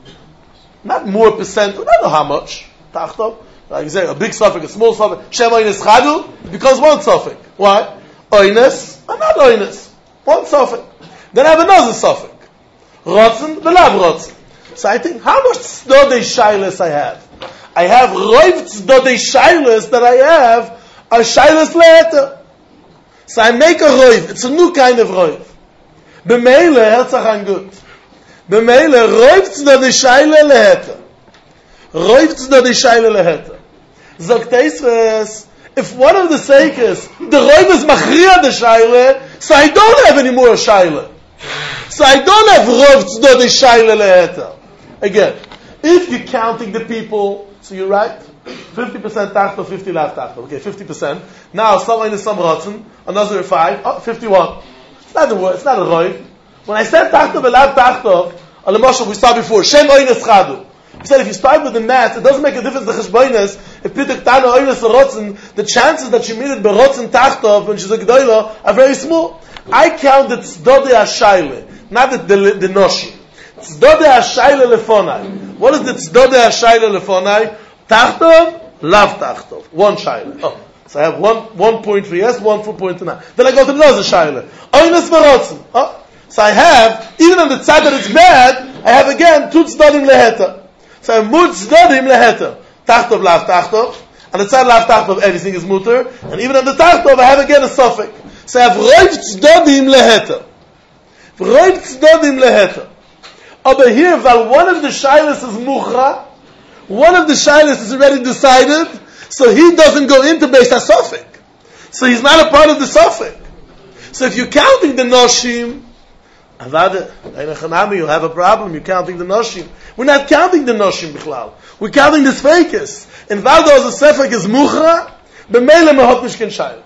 Not more percent, we don't know how much, Tachtov. Like you say, a big suffix, a small suffix, Shem Oynes Chadu, because one suffix. Why? Oynes, and not Oynes. One suffix. Then I have another suffix. Rotzen, the Lav Rotzen. So I think, how much Tzedodei Shailas I have? I have Roiv Tzedodei Shailas that I have, a Shailas Leheter. So I make a Roiv, it's a new kind of Roiv. B'meile, Herzach gut. B'meile, Roiv Tzedodei Shaila Leheter. Roiv Tzedodei Shaila Leheter. Zogt Eisres, if one of the sakers, the Roiv is Machriya the Shaila, so I don't have any more Shaila. So I don't have Roiv Tzedodei Shaila Leheter. Again, if you're counting the people, so you're right, fifty percent Tachto, fifty Lav Tachto. Okay, fifty percent. Now, someone is some Rotzen, another five, oh, fifty-one. It's not the word, it's not a Roiv. When I said Tachto, Lav Tachto, on the Moshe we saw before, Shem Oynes Chadu. We said if you start with the math, it doesn't make a difference the Cheshboines. If Pitek Tana Oynes Rotzen, the chances that she made it by Rotzen Tachto when she's a Gdoila are very small. I counted Tzedodei HaShaila, not the, the, the Noshi. Tzedodei HaShaila Lefonai. What is the Tzedodei HaShaila Lefonai? Tachtov, Lav Tachtov. One Shaila. Oh, so I have one one point for yes, one for point to nine. Then I go to another Shaila. Oynes Verotzen. Oh, so I have, even on the side that it's bad, I have again two Tzdodim Leheter. So I have Mut Tzdodim Leheter. Tachtov, Lav Tachtov. On the side Lav Tachtov, everything is mutter. And even on the Tachtov, I have again a suffix. So I have Roiv Tzdodim Leheter. Roiv Tzdodim Leheter. Over here, while one of the Shailas is Muchra, one of the Shailas is already decided, so he doesn't go into Beis HaSofik. So he's not a part of the Sofik. So if you're counting the Noshim, Avada, you have a problem, you're counting the Noshim. We're not counting the Noshim Bichlal. We're counting the Sfeikis. And Valdo as a Sefik is Muchra, B'meile Mehot Mishkin Shaila.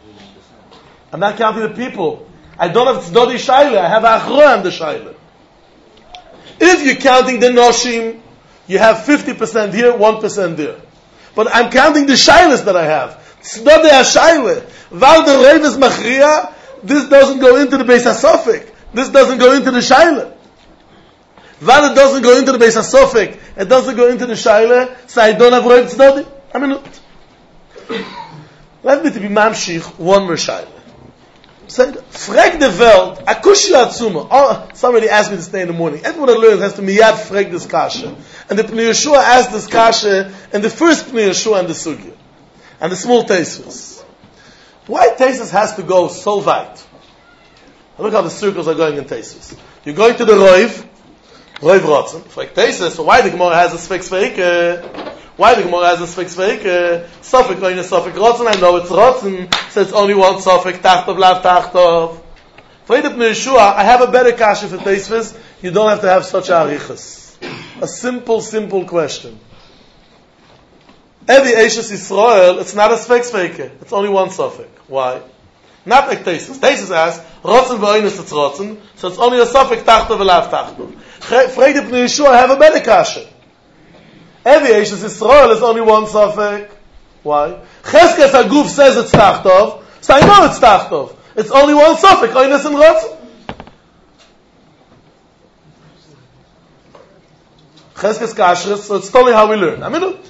I'm not counting the people. I don't have Tzedodei Shaila, I have Achroa on the Shaila. If you're counting the Noshim, you have fifty percent here, one percent there. But I'm counting the Shailas that I have. Tzedodei HaShaila. Val the Reiv is Machriya, this doesn't go into the Beis HaSofik. This doesn't go into the Shaila. Val it doesn't go into the Beis HaSofik. It doesn't go into the Shaila, so I don't have Reiv Tzedodei. I mean, let me to be Mamshich, one more Shaila. Frag the Welt, Akushia Atzuma. Oh, somebody asked me to stay in the morning. Everyone that learns has to miyad frag this kasha. And the Pnei Yeshua asked this kasha in the first Pnei Yeshua and the Sugya. And the small Tesis. Why Tesis has to go so wide? Look how the circles are going in Tesis. You're going to the Roiv, Roiv Rotzen. Frag Tesis, so why the Gemara has a Sfeik Sfeik? Why the Gemara has a Sfeik Sfeik? Sofik going to Sofik Rotzen. I know it's Rotzen, so it's only one Sofik. Tachtov, Lav Tachtov. For the Pnei Yeshua, I have a better kasha for Teisvis. You don't have to have such a arichas. A simple, simple question. Every Eishes Yisrael, it's not a Sfeik Sfeik. It's only one Sofik. Why? Not like Teisvis. Teisvis asks, Rotzen v'oinus it's Rotzen, so it's only a Sofik Tachtov, Lav Tachtov. For the Pnei Yeshua, I have a better kasha. Every Eishes Yisrael is only one Sofik. Why? Cheskes HaGuf says it's Tachtov, so I know it's Tachtov. It's only one Sofik, Oines and Rotzen. Cheskes Kashrus, so it's totally how we learn. A minute.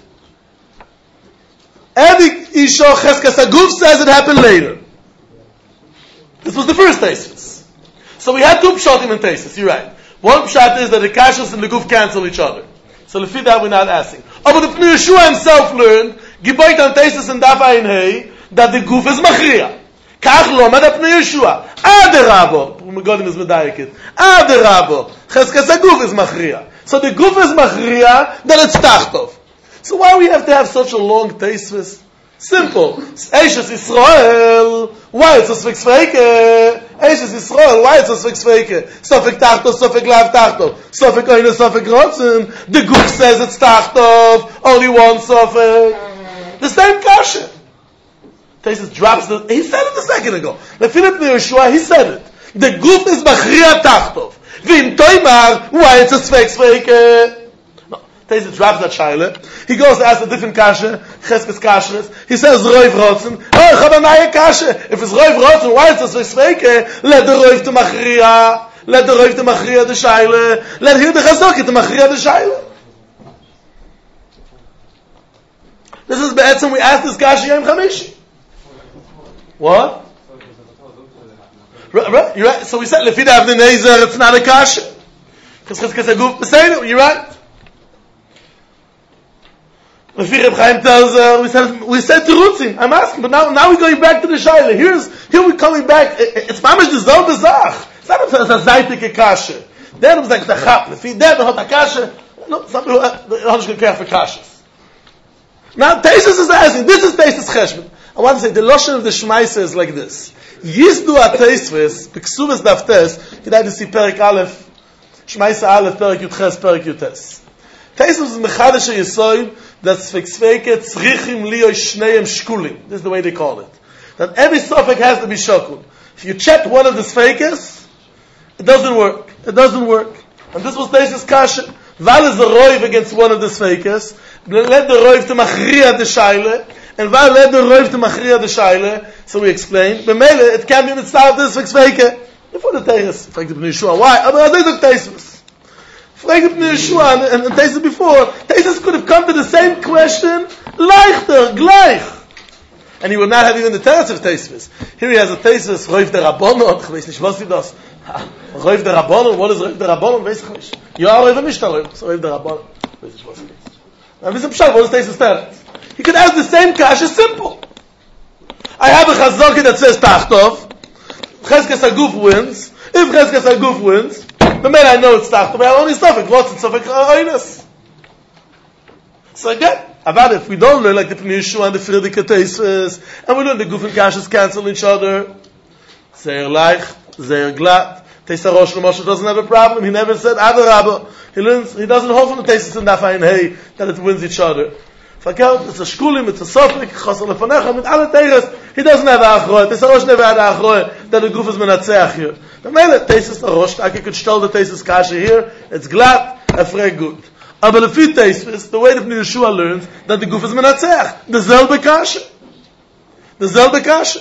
Every Isha Cheskes HaGuf says it happened later. This was the first Tesis. So we had two Pshatim and Tesis, you're right. One Pshat is that the Kashrus and the Guf cancel each other. So lefi that we're not asking. Oh, but the Pnei Yeshua himself learned, Giboit and Tesis and Daf Ayin Hei, that the Guf is Machriya. Kach lo, ma da Pnei Yeshua. Aderabo. Megodim is medayikit. Aderabo. Cheskes HaGuf is Machriya. So the Guf is Machriya, then it's Tachtov. So why we have to have such a long Tesis? Simple. Eishes Yisrael. Why it's a Sfeik Sfeike? Eishes Yisrael. Why it's a Sfeik Sfeike? Sofik Tachtov, Sofik Lav Tachtov. Sofik Oine, Sofik Rotzen. The Guf says it's Tachtov. Only one Sofik. The same kasha. Tesis drops the... He said it a second ago. The Philip Yeshua, he said it. The Guf is Machriya Tachtov. V'im Toimar. Why it's a Sfeik Sfeike? No. Taisa drops that shaila. He goes to ask a different kasha, cheskes kashrus. He says, Roiv Rotzen. Oh, I have a naya kasha. If it's Roiv Rotzen, why is this Sveike? Let the Roiv to Machriya. Let the Roiv to Machriya the shaila. Let here the Chazoki to Machriya the shaila. This is Be'etzim, we asked this kasha Yom Chamishi. What? Right, right, you're right. So we said, Lefida Avnei Nezer, it's not a kasha. Because Cheskes Aguf Beseder, you're right. Lefida Chaim tells, uh, we said, we said Terutzim. I'm asking, but now, now we're going back to the shaila. Here's, here we're coming back. It, it's mamish the Zol Bezach. It's not a Zaytike kasha. Then it was like the Chap. Lefida, the Hot kasha. No, some people, the Hot care for kashas. Now, Teisus is asking, this is Teisus Cheshbon. I want to say, the Lashon of the Shmaisa is like this. Yizdu ha-Teisves, B'ksuvas Daftes, Kedai to see Perik Aleph, Shmaisa Aleph, Perik Yutches, Perik Yutes. Teisus is Mechadish ha-Yisoid, that Sfeksfeke Tzrichim Liyo Shneim Shkulim. This is the way they call it. That every suffix has to be shokul. If you check one of the Sfekes, it doesn't work. It doesn't work. And this was Teisus Kasha. Val is the Roiv against one of the Sfekes, let the Roiv to Machriya the Shaila, and Val led the Roiv to Machriya the Shaila. So we explained, B'meile, it can be mitzvah of this Fekesveke. Before the Teres, Fregt Ibn Yeshua, why? But I don't Teres. Fregt Ibn Yeshua, and, and Teres before, Teres could have come to the same question, Leichter, gleich. And he would not have even the Teres of Teres. Here he has a Teres, Roiv der Rabbonon, ich weiß nicht, was sie das. Roiv der Rabbonon, what is Roiv der Rabbonon? Weiß ich nicht. Ja, Roiv nicht der Roiv, Roiv der Rabbonon. Weiß ich was. Now, Mister Pshal, what is Teres Teres? He could ask the same kasha, simple. I have a chazaki that says Tachtov. Cheskes Aguf wins. If Cheskes Aguf wins, the man I know it's Tachtov. I only suffix. What's it? Suffix Oinus. So again, about if we don't learn like the Pnei Yeshua and the Friedrich Teisves, and we learn the Guf and Kashas cancel each other. Zeir Leich, Zeir Glat. Teisa Rosh Moshe doesn't have a problem. He never said Adarabba. He learns. He doesn't hold from the Teisves and Nafayin Hey that it wins each other. Fakelt, it's a shkulim, it's a sofik, chasar lefanecha, with alle teires, he doesn't have a achroy, Teis HaRosh never had a achroy, that the guf is menatzeach here. The mele, Teis HaRosh, I could stell the Teis Kasha here, it's glad, afrei good. Aber the fit Teis, the way that Pnei Yeshua learns, that the guf is menatzeach, the zelbe Kasha. The zelbe Kasha.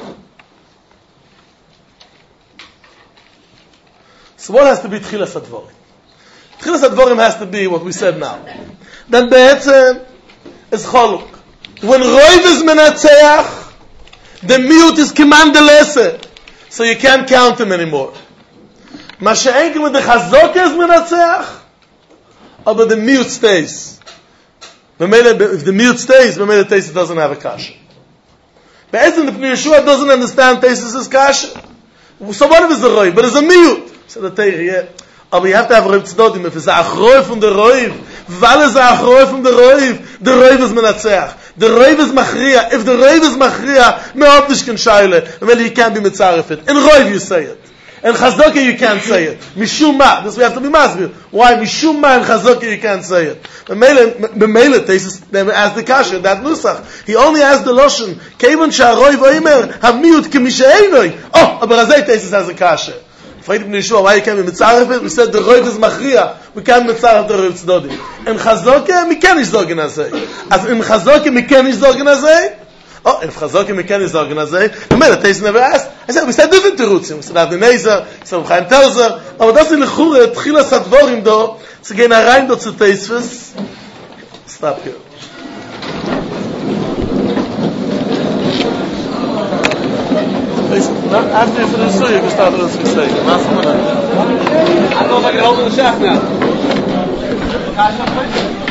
So what has to be Tchilas HaDvorim? Tchilas HaDvorim has to be what we said now. Then be'etzem, is choluk. When Roiv is menatzeach, the miut is kimandelese, so you can't count him anymore. Masha'enkim when the chazok is menatzeach, but the miut stays. If the miut stays, B'meile Tesis doesn't have a kasha. Be'ezim the Pnei Yeshua doesn't understand Tesis' kasha. So what if it's a Roiv? But it's a miut. So the Teir, yeah. Aber you have to have Roiv Tznodim. If it's a Achroiv from the Roiv, weil es a Achroiv from the Roiv, the Roiv is menatzeach. The Roiv is machriya. If the Roiv is machriya, me'op nishkin shayle. Well, you can't be mitzaref it. In Roiv you say it. In Chazokah you can't say it. Mishum ma. This we have to be masbir. Why? Mishum ma in Chazokah you can't say it. B'meile, Tesis never asked the kasha, that nusach. He only asked the Loshen. Kevon sha'roiv oimer, ha'miut k'mishe'enoi. Oh, aber azay Tesis has a kasha. Fragt Ibn Yeshua, why you can't be mitzaref it? We said the Roiv is machriya. We can't mitzaref the Roiv tznodim. In Chazokah, we can't zorgen azay. As in Chazokah, we can't zorgen azay. Oh, if Chazokah, we can't zorgen azay. The man, Tesis never asked. I said, we said different terutzim. We said Avnei Nezer, we said Chaim Telzer. Aber das in Lechure, Tchilas HaDvorim do, zu gehen herein do zu Teisves. Stop here. After you finish, so you can start with this mistake. I don't know if I can hold in the shaft now.